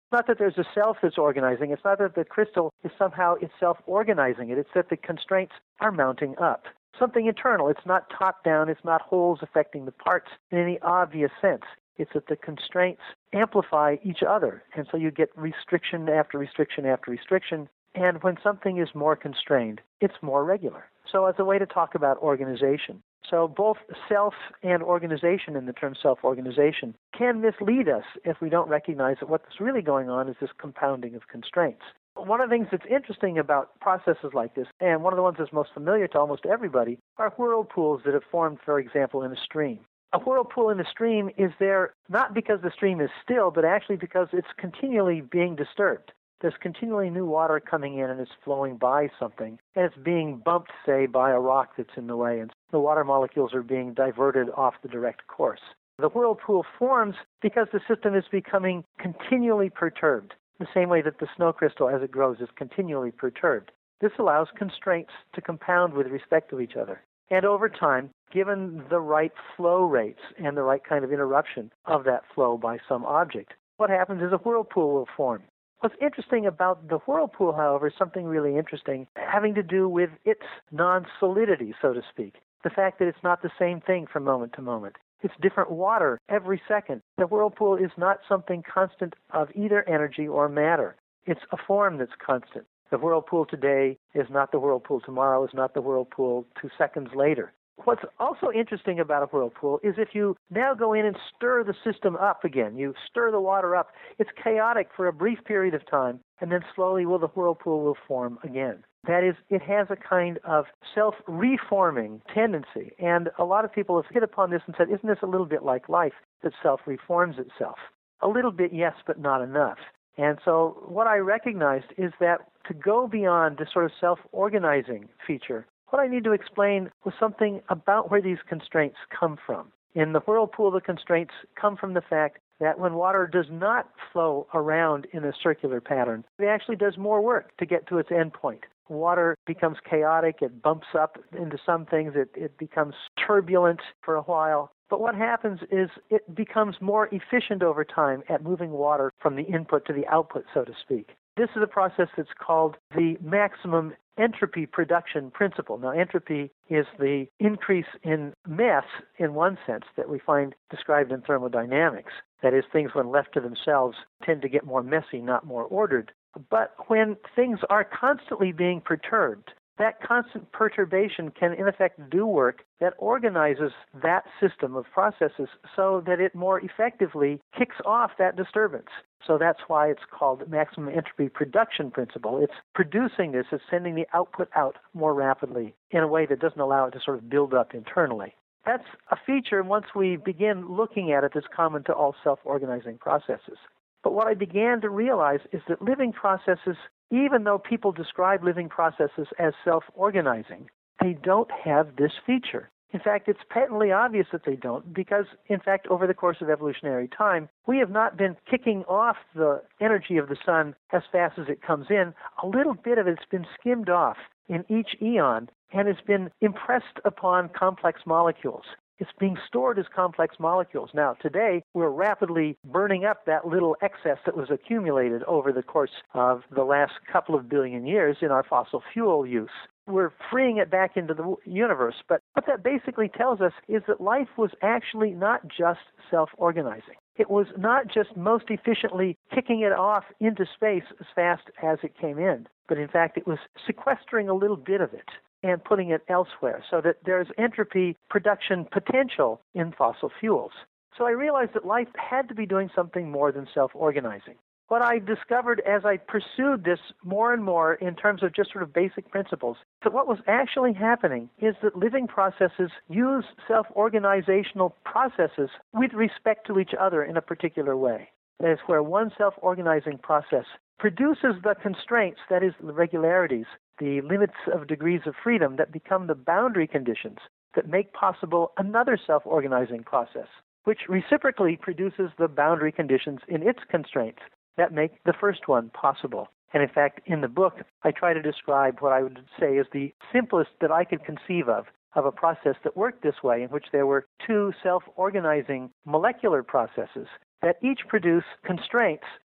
Not that there's a self that's organizing. It's not that the crystal is somehow itself organizing it. It's that the constraints are mounting up. Something internal. It's not top-down. It's not wholes affecting the parts in any obvious sense. It's that the constraints amplify each other. And so you get restriction after restriction after restriction. And when something is more constrained, it's more regular. So as a way to talk about organization. So both self and organization, in the term self-organization, can mislead us if we don't recognize that what's really going on is this compounding of constraints. One of the things that's interesting about processes like this, and one of the ones that's most familiar to almost everybody, are whirlpools that have formed, for example, in a stream. A whirlpool in a stream is there not because the stream is still, but actually because it's continually being disturbed. There's continually new water coming in and it's flowing by something, and it's being bumped, say, by a rock that's in the way, and the water molecules are being diverted off the direct course. The whirlpool forms because the system is becoming continually perturbed, the same way that the snow crystal, as it grows, is continually perturbed. This allows constraints to compound with respect to each other. And over time, given the right flow rates and the right kind of interruption of that flow by some object, what happens is a whirlpool will form. What's interesting about the whirlpool, however, is something really interesting having to do with its non-solidity, so to speak. The fact that it's not the same thing from moment to moment. It's different water every second. The whirlpool is not something constant of either energy or matter. It's a form that's constant. The whirlpool today is not the whirlpool tomorrow, is not the whirlpool 2 seconds later. What's also interesting about a whirlpool is if you now go in and stir the system up again, you stir the water up, it's chaotic for a brief period of time, and then slowly the whirlpool will form again. That is, it has a kind of self-reforming tendency, and a lot of people have hit upon this and said, isn't this a little bit like life, that self-reforms itself? A little bit, yes, but not enough. And so what I recognized is that to go beyond this sort of self-organizing feature, what I need to explain was something about where these constraints come from. In the whirlpool, the constraints come from the fact that when water does not flow around in a circular pattern, it actually does more work to get to its end point. Water becomes chaotic, it bumps up into some things, it becomes turbulent for a while. But what happens is it becomes more efficient over time at moving water from the input to the output, so to speak. This is a process that's called the maximum entropy production principle. Now, entropy is the increase in mass in one sense that we find described in thermodynamics. That is, things when left to themselves tend to get more messy, not more ordered. But when things are constantly being perturbed, that constant perturbation can, in effect, do work that organizes that system of processes so that it more effectively kicks off that disturbance. So that's why it's called maximum entropy production principle. It's producing this, it's sending the output out more rapidly in a way that doesn't allow it to sort of build up internally. That's a feature, once we begin looking at it, that's common to all self-organizing processes. But what I began to realize is that living processes, even though people describe living processes as self-organizing, they don't have this feature. In fact, it's patently obvious that they don't because, in fact, over the course of evolutionary time, we have not been kicking off the energy of the sun as fast as it comes in. A little bit of it's been skimmed off in each eon and has been impressed upon complex molecules. It's being stored as complex molecules. Now, today, we're rapidly burning up that little excess that was accumulated over the course of the last couple of billion years in our fossil fuel use. We're freeing it back into the universe. But what that basically tells us is that life was actually not just self-organizing. It was not just most efficiently kicking it off into space as fast as it came in, but in fact, it was sequestering a little bit of it and putting it elsewhere so that there's entropy production potential in fossil fuels. So I realized that life had to be doing something more than self-organizing. What I discovered as I pursued this more and more in terms of just sort of basic principles, that what was actually happening is that living processes use self-organizational processes with respect to each other in a particular way. That is where one self-organizing process produces the constraints, that is, the regularities, the limits of degrees of freedom that become the boundary conditions that make possible another self-organizing process, which reciprocally produces the boundary conditions in its constraints that make the first one possible. And in fact, in the book, I try to describe what I would say is the simplest that I could conceive of a process that worked this way, in which there were two self-organizing molecular processes that each produce constraints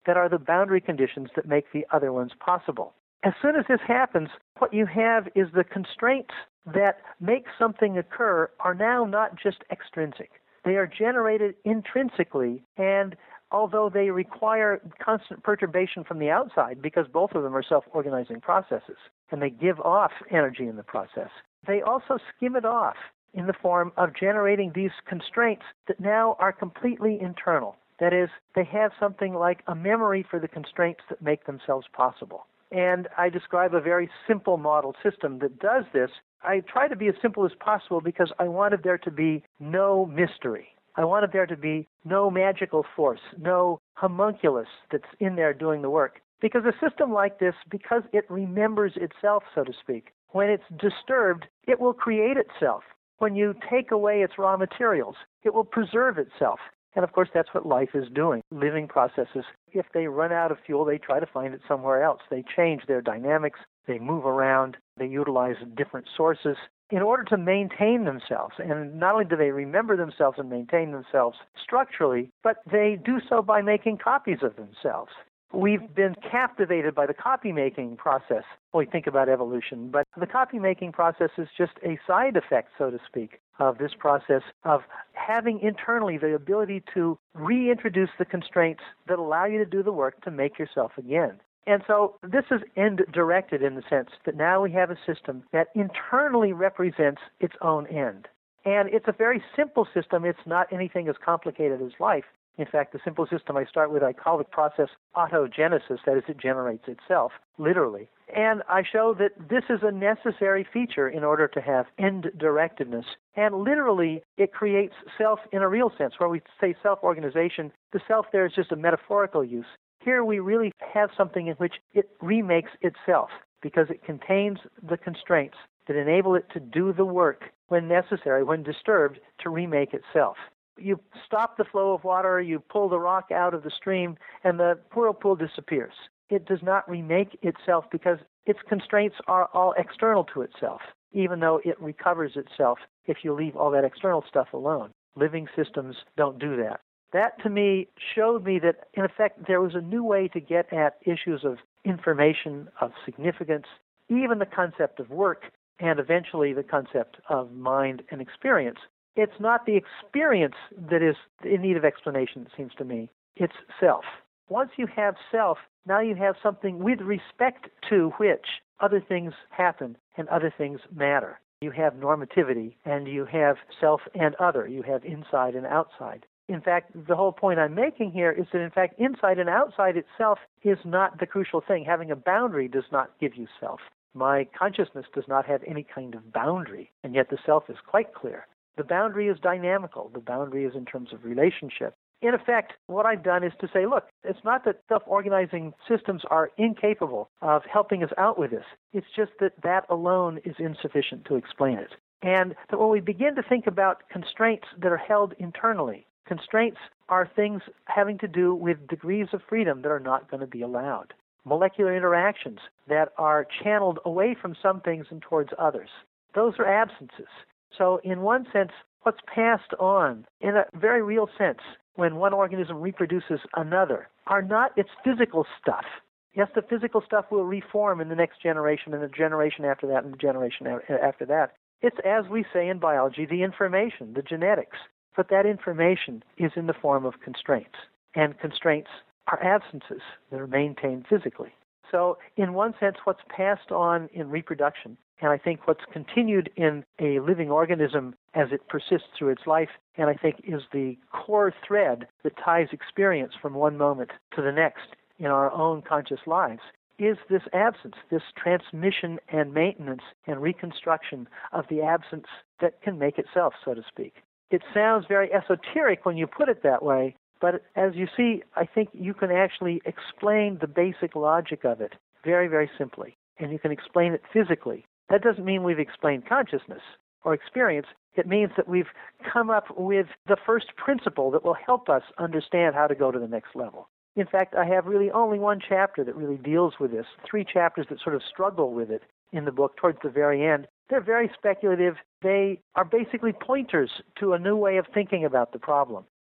that are the boundary conditions that make the other ones possible. As soon as this happens, what you have is the constraints that make something occur are now not just extrinsic. They are generated intrinsically, and although they require constant perturbation from the outside, because both of them are self-organizing processes, and they give off energy in the process, they also skim it off in the form of generating these constraints that now are completely internal. That is, they have something like a memory for the constraints that make themselves possible. And I describe a very simple model system that does this. I try to be as simple as possible because I wanted there to be no mystery. I wanted there to be no magical force, no homunculus that's in there doing the work. Because a system like this, because it remembers itself, so to speak, when it's disturbed, it will create itself. When you take away its raw materials, it will preserve itself. And of course, that's what life is doing. Living processes, if they run out of fuel, they try to find it somewhere else. They change their dynamics, they move around, they utilize different sources in order to maintain themselves. And not only do they remember themselves and maintain themselves structurally, but they do so by making copies of themselves. We've been captivated by the copy-making process when we think about evolution, but the copy-making process is just a side effect, so to speak, of this process of having internally the ability to reintroduce the constraints that allow you to do the work to make yourself again. And so this is end-directed in the sense that now we have a system that internally represents its own end. And it's a very simple system. It's not anything as complicated as life. In fact, the simple system I start with, I call the process autogenesis, that is, it generates itself, literally. And I show that this is a necessary feature in order to have end-directedness. And literally, it creates self in a real sense. Where we say self-organization, the self there is just a metaphorical use. Here we really have something in which it remakes itself because it contains the constraints that enable it to do the work when necessary, when disturbed, to remake itself. You stop the flow of water, you pull the rock out of the stream, and the whirlpool disappears. It does not remake itself because its constraints are all external to itself, even though it recovers itself if you leave all that external stuff alone. Living systems don't do that. That, to me, showed me that, in effect, there was a new way to get at issues of information, of significance, even the concept of work, and eventually the concept of mind and experience. It's not the experience that is in need of explanation, it seems to me. It's self. Once you have self, now you have something with respect to which other things happen and other things matter. You have normativity, and you have self and other. You have inside and outside. In fact, the whole point I'm making here is that, in fact, inside and outside itself is not the crucial thing. Having a boundary does not give you self. My consciousness does not have any kind of boundary, and yet the self is quite clear. The boundary is dynamical. The boundary is in terms of relationship. In effect, what I've done is to say, look, it's not that self-organizing systems are incapable of helping us out with this. It's just that that alone is insufficient to explain it. And that when we begin to think about constraints that are held internally, constraints are things having to do with degrees of freedom that are not going to be allowed. Molecular interactions that are channeled away from some things and towards others. Those are absences. So in one sense, what's passed on, in a very real sense, when one organism reproduces another, are not its physical stuff. Yes, the physical stuff will reform in the next generation and the generation after that and the generation after that. It's, as we say in biology, the information, the genetics. But that information is in the form of constraints. And constraints are absences that are maintained physically. So in one sense, what's passed on in reproduction, and I think what's continued in a living organism as it persists through its life, and I think is the core thread that ties experience from one moment to the next in our own conscious lives, is this absence, this transmission and maintenance and reconstruction of the absence that can make itself, so to speak. It sounds very esoteric when you put it that way, but as you see, I think you can actually explain the basic logic of it very, very simply, and you can explain it physically. That doesn't mean we've explained consciousness or experience. It means that we've come up with the first principle that will help us understand how to go to the next level. In fact, I have really only one chapter that really deals with this, 3 chapters that sort of struggle with it in the book towards the very end. They're very speculative. They are basically pointers to a new way of thinking about the problem.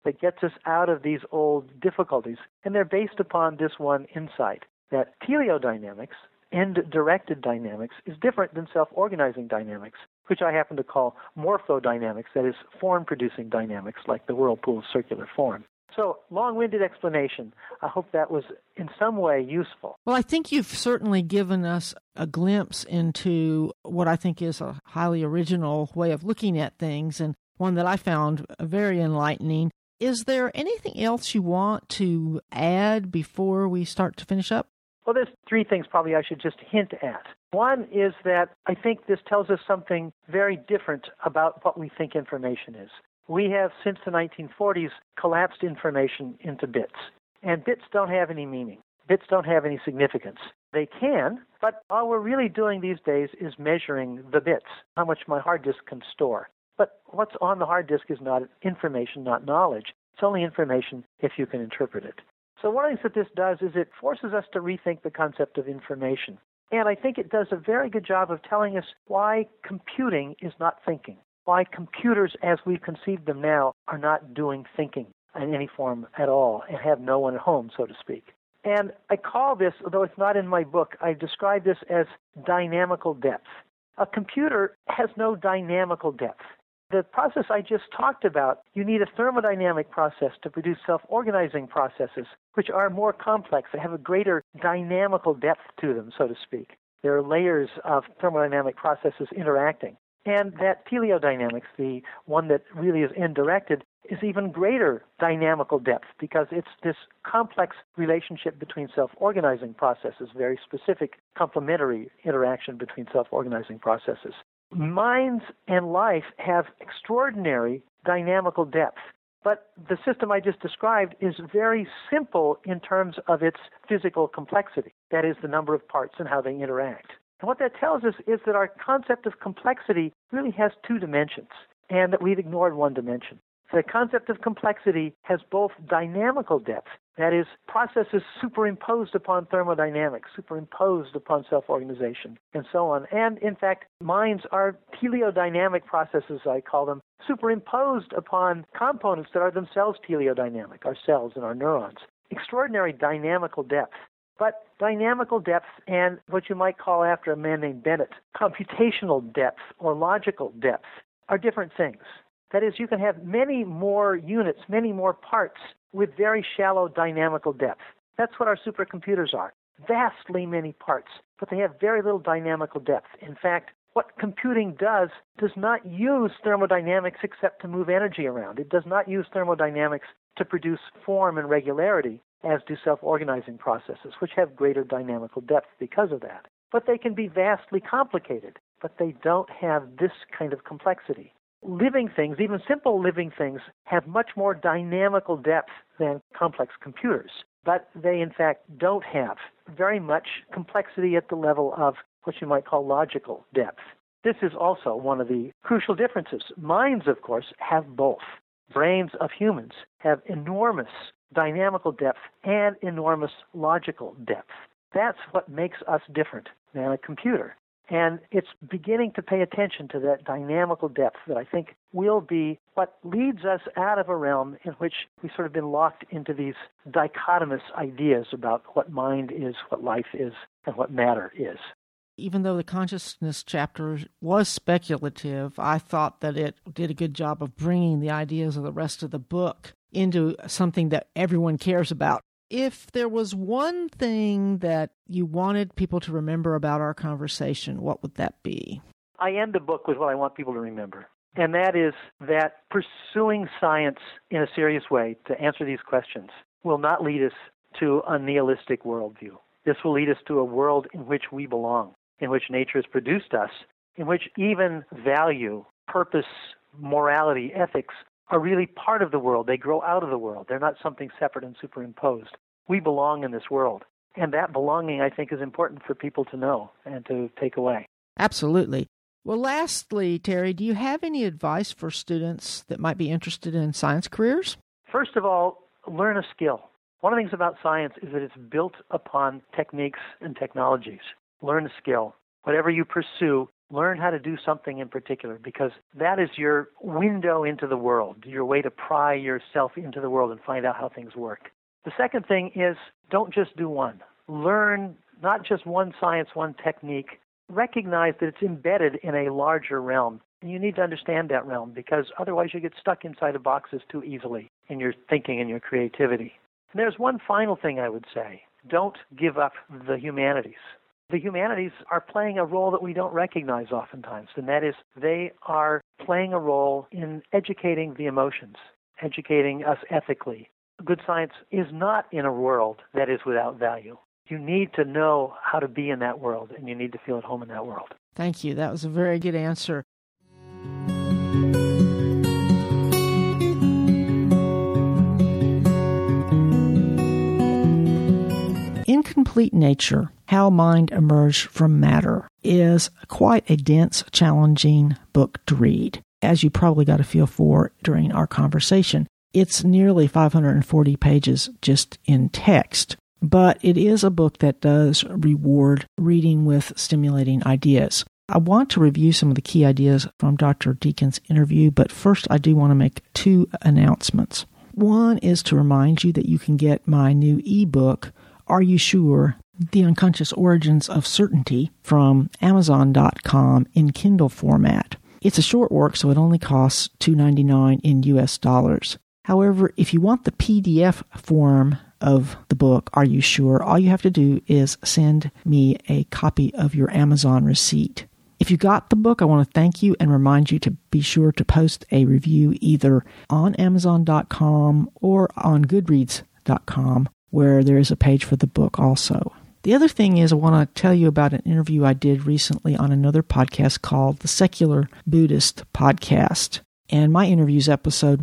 that gets us out of these old difficulties. And they're based upon this one insight, that teleodynamics, end-directed dynamics, is different than self-organizing dynamics, which I happen to call morphodynamics, that is, form-producing dynamics, like the whirlpool of circular form. So, long-winded explanation. I hope that was in some way useful. Well, I think you've certainly given us a glimpse into what I think is a highly original way of looking at things, and one that I found very enlightening. Is there anything else you want to add before we start to finish up? Well, there's three things probably I should just hint at. One is that I think this tells us something very different about what we think information is. We have, since the 1940s, collapsed information into bits. And bits don't have any meaning. Bits don't have any significance. They can, but all we're really doing these days is measuring the bits, how much my hard disk can store. But what's on the hard disk is not information, not knowledge. It's only information if you can interpret it. So one of the things that this does is it forces us to rethink the concept of information. And I think it does a very good job of telling us why computing is not thinking, why computers as we conceive them now are not doing thinking in any form at all and have no one at home, so to speak. And I call this, although it's not in my book, I describe this as dynamical depth. A computer has no dynamical depth. The process I just talked about, you need a thermodynamic process to produce self-organizing processes, which are more complex. They have a greater dynamical depth to them, so to speak. There are layers of thermodynamic processes interacting. And that teleodynamics, the one that really is end-directed, is even greater dynamical depth because it's this complex relationship between self-organizing processes, very specific complementary interaction between self-organizing processes. Minds and life have extraordinary dynamical depth, but the system I just described is very simple in terms of its physical complexity, that is, the number of parts and how they interact. And what that tells us is that our concept of complexity really has two dimensions, and that we've ignored one dimension. The concept of complexity has both dynamical depth, that is, processes superimposed upon thermodynamics, superimposed upon self-organization, and so on. And, in fact, minds are teleodynamic processes, I call them, superimposed upon components that are themselves teleodynamic, our cells and our neurons. Extraordinary dynamical depth. But dynamical depth and what you might call, after a man named Bennett, computational depth or logical depth are different things. That is, you can have many more units, many more parts with very shallow dynamical depth. That's what our supercomputers are. Vastly many parts, but they have very little dynamical depth. In fact, what computing does not use thermodynamics except to move energy around. It does not use thermodynamics to produce form and regularity, as do self-organizing processes, which have greater dynamical depth because of that. But they can be vastly complicated, but they don't have this kind of complexity. Living things, even simple living things, have much more dynamical depth than complex computers, but they in fact don't have very much complexity at the level of what you might call logical depth. This is also one of the crucial differences. Minds, of course, have both. Brains of humans have enormous dynamical depth and enormous logical depth. That's what makes us different than a computer. And it's beginning to pay attention to that dynamical depth that I think will be what leads us out of a realm in which we've sort of been locked into these dichotomous ideas about what mind is, what life is, and what matter is. Even though the consciousness chapter was speculative, I thought that it did a good job of bringing the ideas of the rest of the book into something that everyone cares about. If there was one thing that you wanted people to remember about our conversation, what would that be? I end the book with what I want people to remember, and that is that pursuing science in a serious way to answer these questions will not lead us to a nihilistic worldview. This will lead us to a world in which we belong, in which nature has produced us, in which even value, purpose, morality, ethics are really part of the world. They grow out of the world. They're not something separate and superimposed. We belong in this world. And that belonging, I think, is important for people to know and to take away. Absolutely. Well, lastly, Terry, do you have any advice for students that might be interested in science careers? First of all, learn a skill. One of the things about science is that it's built upon techniques and technologies. Learn a skill. Whatever you pursue, Learn how to do something in particular, because that is your window into the world, your way to pry yourself into the world and find out how things work. The second thing is, don't just do one. Learn not just one science, one technique. Recognize that it's embedded in a larger realm. And you need to understand that realm, because otherwise you get stuck inside of boxes too easily in your thinking and your creativity. And there's one final thing I would say. Don't give up the humanities. The humanities are playing a role that we don't recognize oftentimes, and that is they are playing a role in educating the emotions, educating us ethically. Good science is not in a world that is without value. You need to know how to be in that world, and you need to feel at home in that world. Thank you. That was a very good answer. Incomplete Nature, How Mind Emerged from Matter, is quite a dense, challenging book to read, as you probably got a feel for during our conversation. It's nearly 540 pages just in text, but it is a book that does reward reading with stimulating ideas. I want to review some of the key ideas from Dr. Deacon's interview, but first I do want to make two announcements. One is to remind you that you can get my new ebook, Are You Sure? The Unconscious Origins of Certainty, from Amazon.com in Kindle format. It's a short work, so it only costs $2.99 in US dollars. However, if you want the PDF form of the book, Are You Sure? All you have to do is send me a copy of your Amazon receipt. If you got the book, I want to thank you and remind you to be sure to post a review either on Amazon.com or on Goodreads.com, where there is a page for the book also. The other thing is I want to tell you about an interview I did recently on another podcast called the Secular Buddhist Podcast. And my interview is episode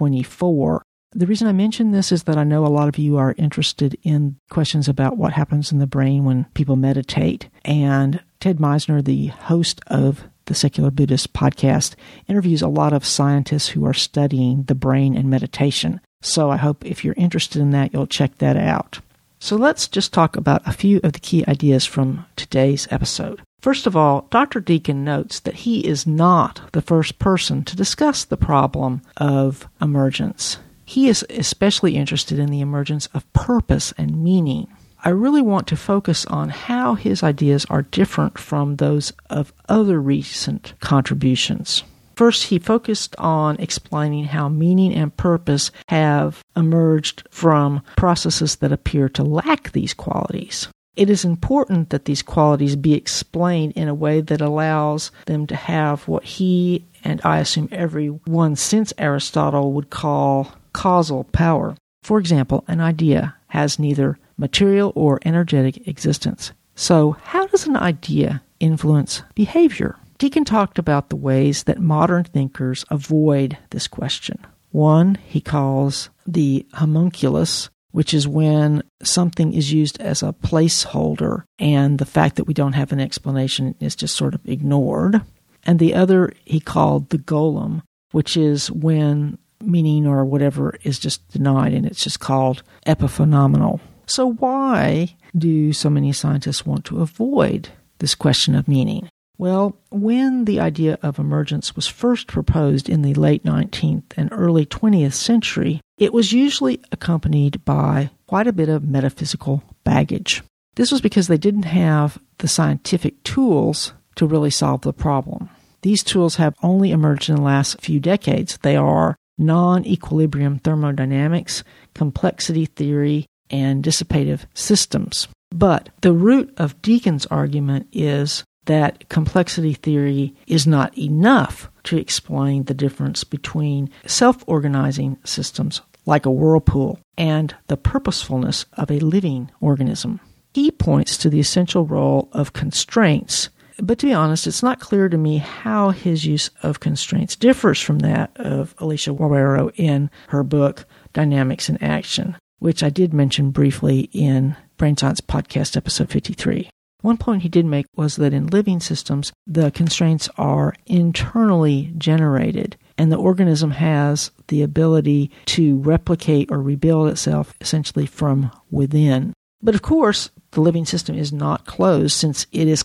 124. The reason I mention this is that I know a lot of you are interested in questions about what happens in the brain when people meditate. And Ted Meisner, the host of the Secular Buddhist Podcast, interviews a lot of scientists who are studying the brain and meditation. So I hope if you're interested in that, you'll check that out. So let's just talk about a few of the key ideas from today's episode. First of all, Dr. Deacon notes that he is not the first person to discuss the problem of emergence. He is especially interested in the emergence of purpose and meaning. I really want to focus on how his ideas are different from those of other recent contributions. First, he focused on explaining how meaning and purpose have emerged from processes that appear to lack these qualities. It is important that these qualities be explained in a way that allows them to have what he, and I assume everyone since Aristotle, would call causal power. For example, an idea has neither material or energetic existence. So, how does an idea influence behavior? Deacon talked about the ways that modern thinkers avoid this question. One, he calls the homunculus, which is when something is used as a placeholder and the fact that we don't have an explanation is just sort of ignored. And the other he called the golem, which is when meaning or whatever is just denied and it's just called epiphenomenal. So why do so many scientists want to avoid this question of meaning? Well, when the idea of emergence was first proposed in the late 19th and early 20th century, it was usually accompanied by quite a bit of metaphysical baggage. This was because they didn't have the scientific tools to really solve the problem. These tools have only emerged in the last few decades. They are non-equilibrium thermodynamics, complexity theory, and dissipative systems. But the root of Deacon's argument is that complexity theory is not enough to explain the difference between self-organizing systems like a whirlpool and the purposefulness of a living organism. He points to the essential role of constraints, but to be honest, it's not clear to me how his use of constraints differs from that of Alicia Guerrero in her book, Dynamics in Action, which I did mention briefly in Brain Science Podcast episode 53. One point he did make was that in living systems, the constraints are internally generated, and the organism has the ability to replicate or rebuild itself essentially from within. But of course, the living system is not closed since it is constantly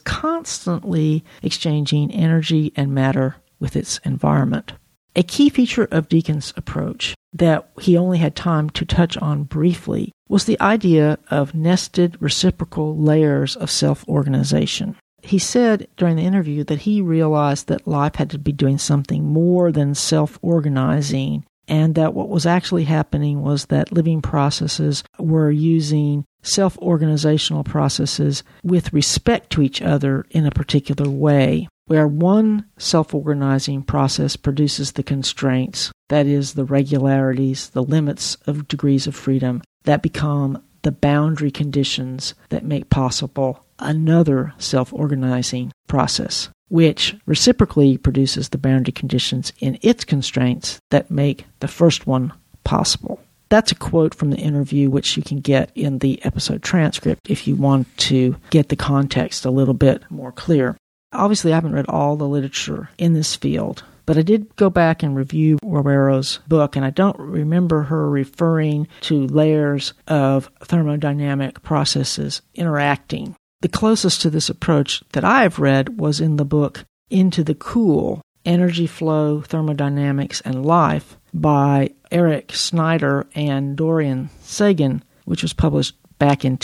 constantly exchanging energy and matter with its environment. A key feature of Deakin's approach that he only had time to touch on briefly was the idea of nested reciprocal layers of self-organization. He said during the interview that he realized that life had to be doing something more than self-organizing, and that what was actually happening was that living processes were using self-organizational processes with respect to each other in a particular way, where one self-organizing process produces the constraints, that is, the regularities, the limits of degrees of freedom, that become the boundary conditions that make possible another self-organizing process, which reciprocally produces the boundary conditions in its constraints that make the first one possible. That's a quote from the interview, which you can get in the episode transcript if you want to get the context a little bit more clear. Obviously, I haven't read all the literature in this field, but I did go back and review Wawero's book, and I don't remember her referring to layers of thermodynamic processes interacting. The closest to this approach that I've read was in the book Into the Cool, Energy Flow, Thermodynamics, and Life by Eric Snyder and Dorian Sagan, which was published back in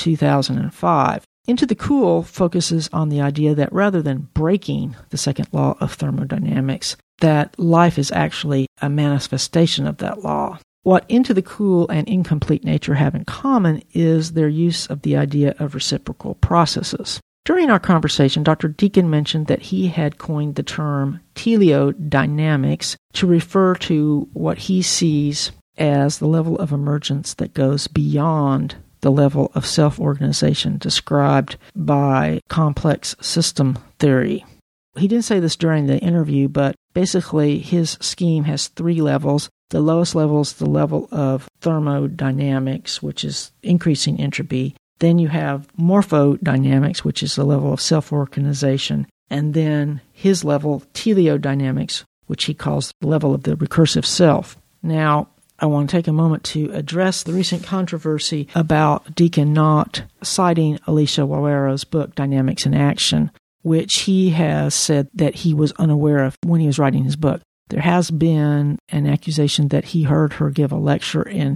2005. Into the Cool focuses on the idea that rather than breaking the second law of thermodynamics, that life is actually a manifestation of that law. What Into the Cool and Incomplete Nature have in common is their use of the idea of reciprocal processes. During our conversation, Dr. Deakin mentioned that he had coined the term teleodynamics to refer to what he sees as the level of emergence that goes beyond the level of self-organization described by complex system theory. He didn't say this during the interview, but basically his scheme has 3 levels. The lowest level is the level of thermodynamics, which is increasing entropy. Then you have morphodynamics, which is the level of self-organization. And then his level, teleodynamics, which he calls the level of the recursive self. Now, I want to take a moment to address the recent controversy about Deakin not citing Alicia Wawero's book, Dynamics in Action, which he has said that he was unaware of when he was writing his book. There has been an accusation that he heard her give a lecture in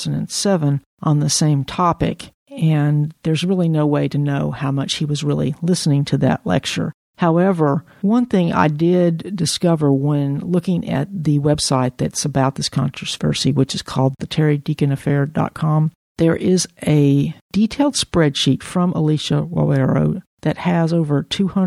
2007 on the same topic, and there's really no way to know how much he was really listening to that lecture. However, one thing I did discover when looking at the website that's about this controversy, which is called theterrydeakinaffair.com, there is a detailed spreadsheet from Alicia Wawero that has over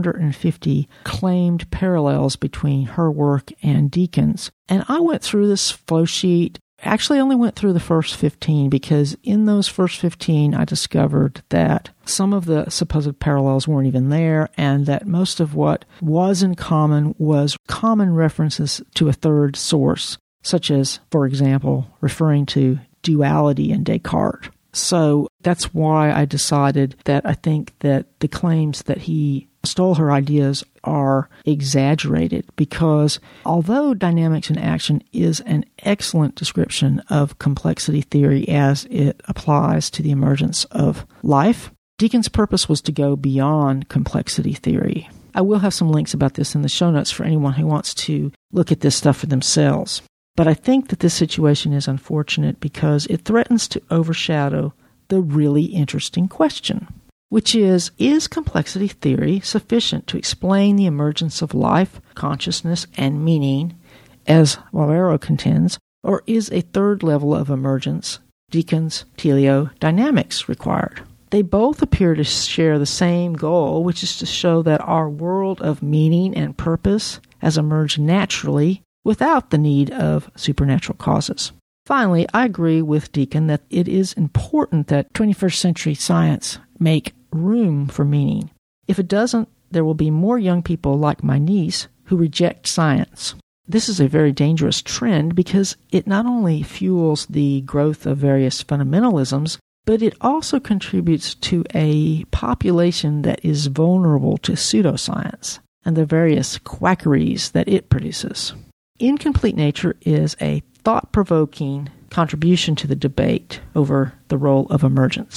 250 claimed parallels between her work and Deakin's. And I went through this flow sheet. Actually, I only went through the first 15 because in those first 15, I discovered that some of the supposed parallels weren't even there, and that most of what was in common was common references to a third source, such as, for example, referring to duality in Descartes. So that's why I decided that I think that the claims that he stole her ideas are exaggerated, because although Dynamics in Action is an excellent description of complexity theory as it applies to the emergence of life, Deakin's purpose was to go beyond complexity theory. I will have some links about this in the show notes for anyone who wants to look at this stuff for themselves. But I think that this situation is unfortunate because it threatens to overshadow the really interesting question, which is complexity theory sufficient to explain the emergence of life, consciousness, and meaning, as Wawero contends, or is a third level of emergence, Deakin's teleodynamics, required? They both appear to share the same goal, which is to show that our world of meaning and purpose has emerged naturally without the need of supernatural causes. Finally, I agree with Deakin that it is important that 21st century science make room for meaning. If it doesn't, there will be more young people like my niece who reject science. This is a very dangerous trend because it not only fuels the growth of various fundamentalisms, but it also contributes to a population that is vulnerable to pseudoscience and the various quackeries that it produces. Incomplete Nature is a thought-provoking contribution to the debate over the role of emergence.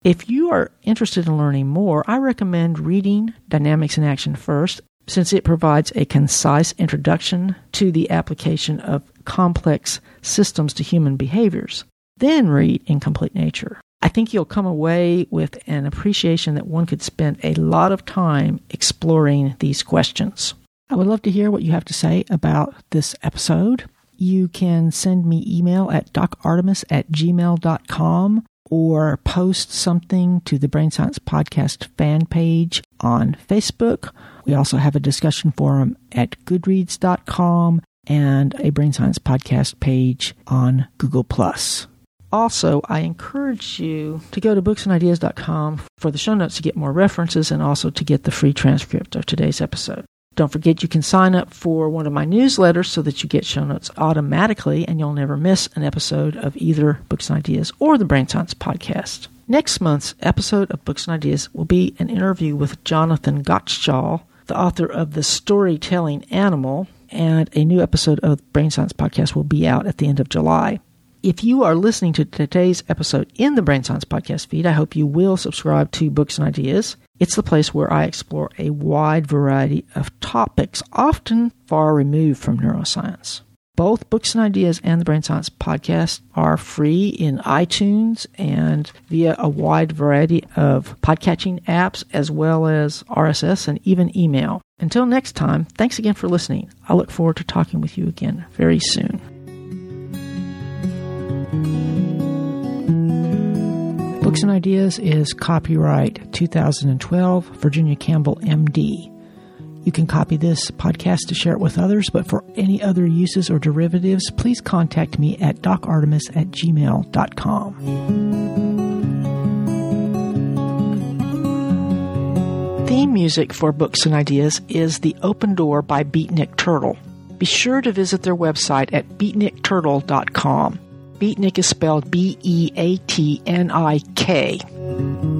If you are interested in learning more, I recommend reading Dynamics in Action first, since it provides a concise introduction to the application of complex systems to human behaviors. Then read Incomplete Nature. I think you'll come away with an appreciation that one could spend a lot of time exploring these questions. I would love to hear what you have to say about this episode. You can send me email at docartemis@gmail.com or post something to the Brain Science Podcast fan page on Facebook. We also have a discussion forum at goodreads.com and a Brain Science Podcast page on Google+. Also, I encourage you to go to booksandideas.com for the show notes to get more references and also to get the free transcript of today's episode. Don't forget you can sign up for one of my newsletters so that you get show notes automatically and you'll never miss an episode of either Books and Ideas or the Brain Science Podcast. Next month's episode of Books and Ideas will be an interview with Jonathan Gottschall, the author of The Storytelling Animal, and a new episode of the Brain Science Podcast will be out at the end of July. If you are listening to today's episode in the Brain Science Podcast feed, I hope you will subscribe to Books and Ideas. It's the place where I explore a wide variety of topics, often far removed from neuroscience. Both Books and Ideas and the Brain Science Podcast are free in iTunes and via a wide variety of podcatching apps, as well as RSS and even email. Until next time, thanks again for listening. I look forward to talking with you again very soon. Books and Ideas is copyright 2012, Virginia Campbell, MD. You can copy this podcast to share it with others, but for any other uses or derivatives, please contact me at docartemis@gmail.com. Theme music for Books and Ideas is The Open Door by Beatnik Turtle. Be sure to visit their website at beatnikturtle.com. Beatnik is spelled B-E-A-T-N-I-K.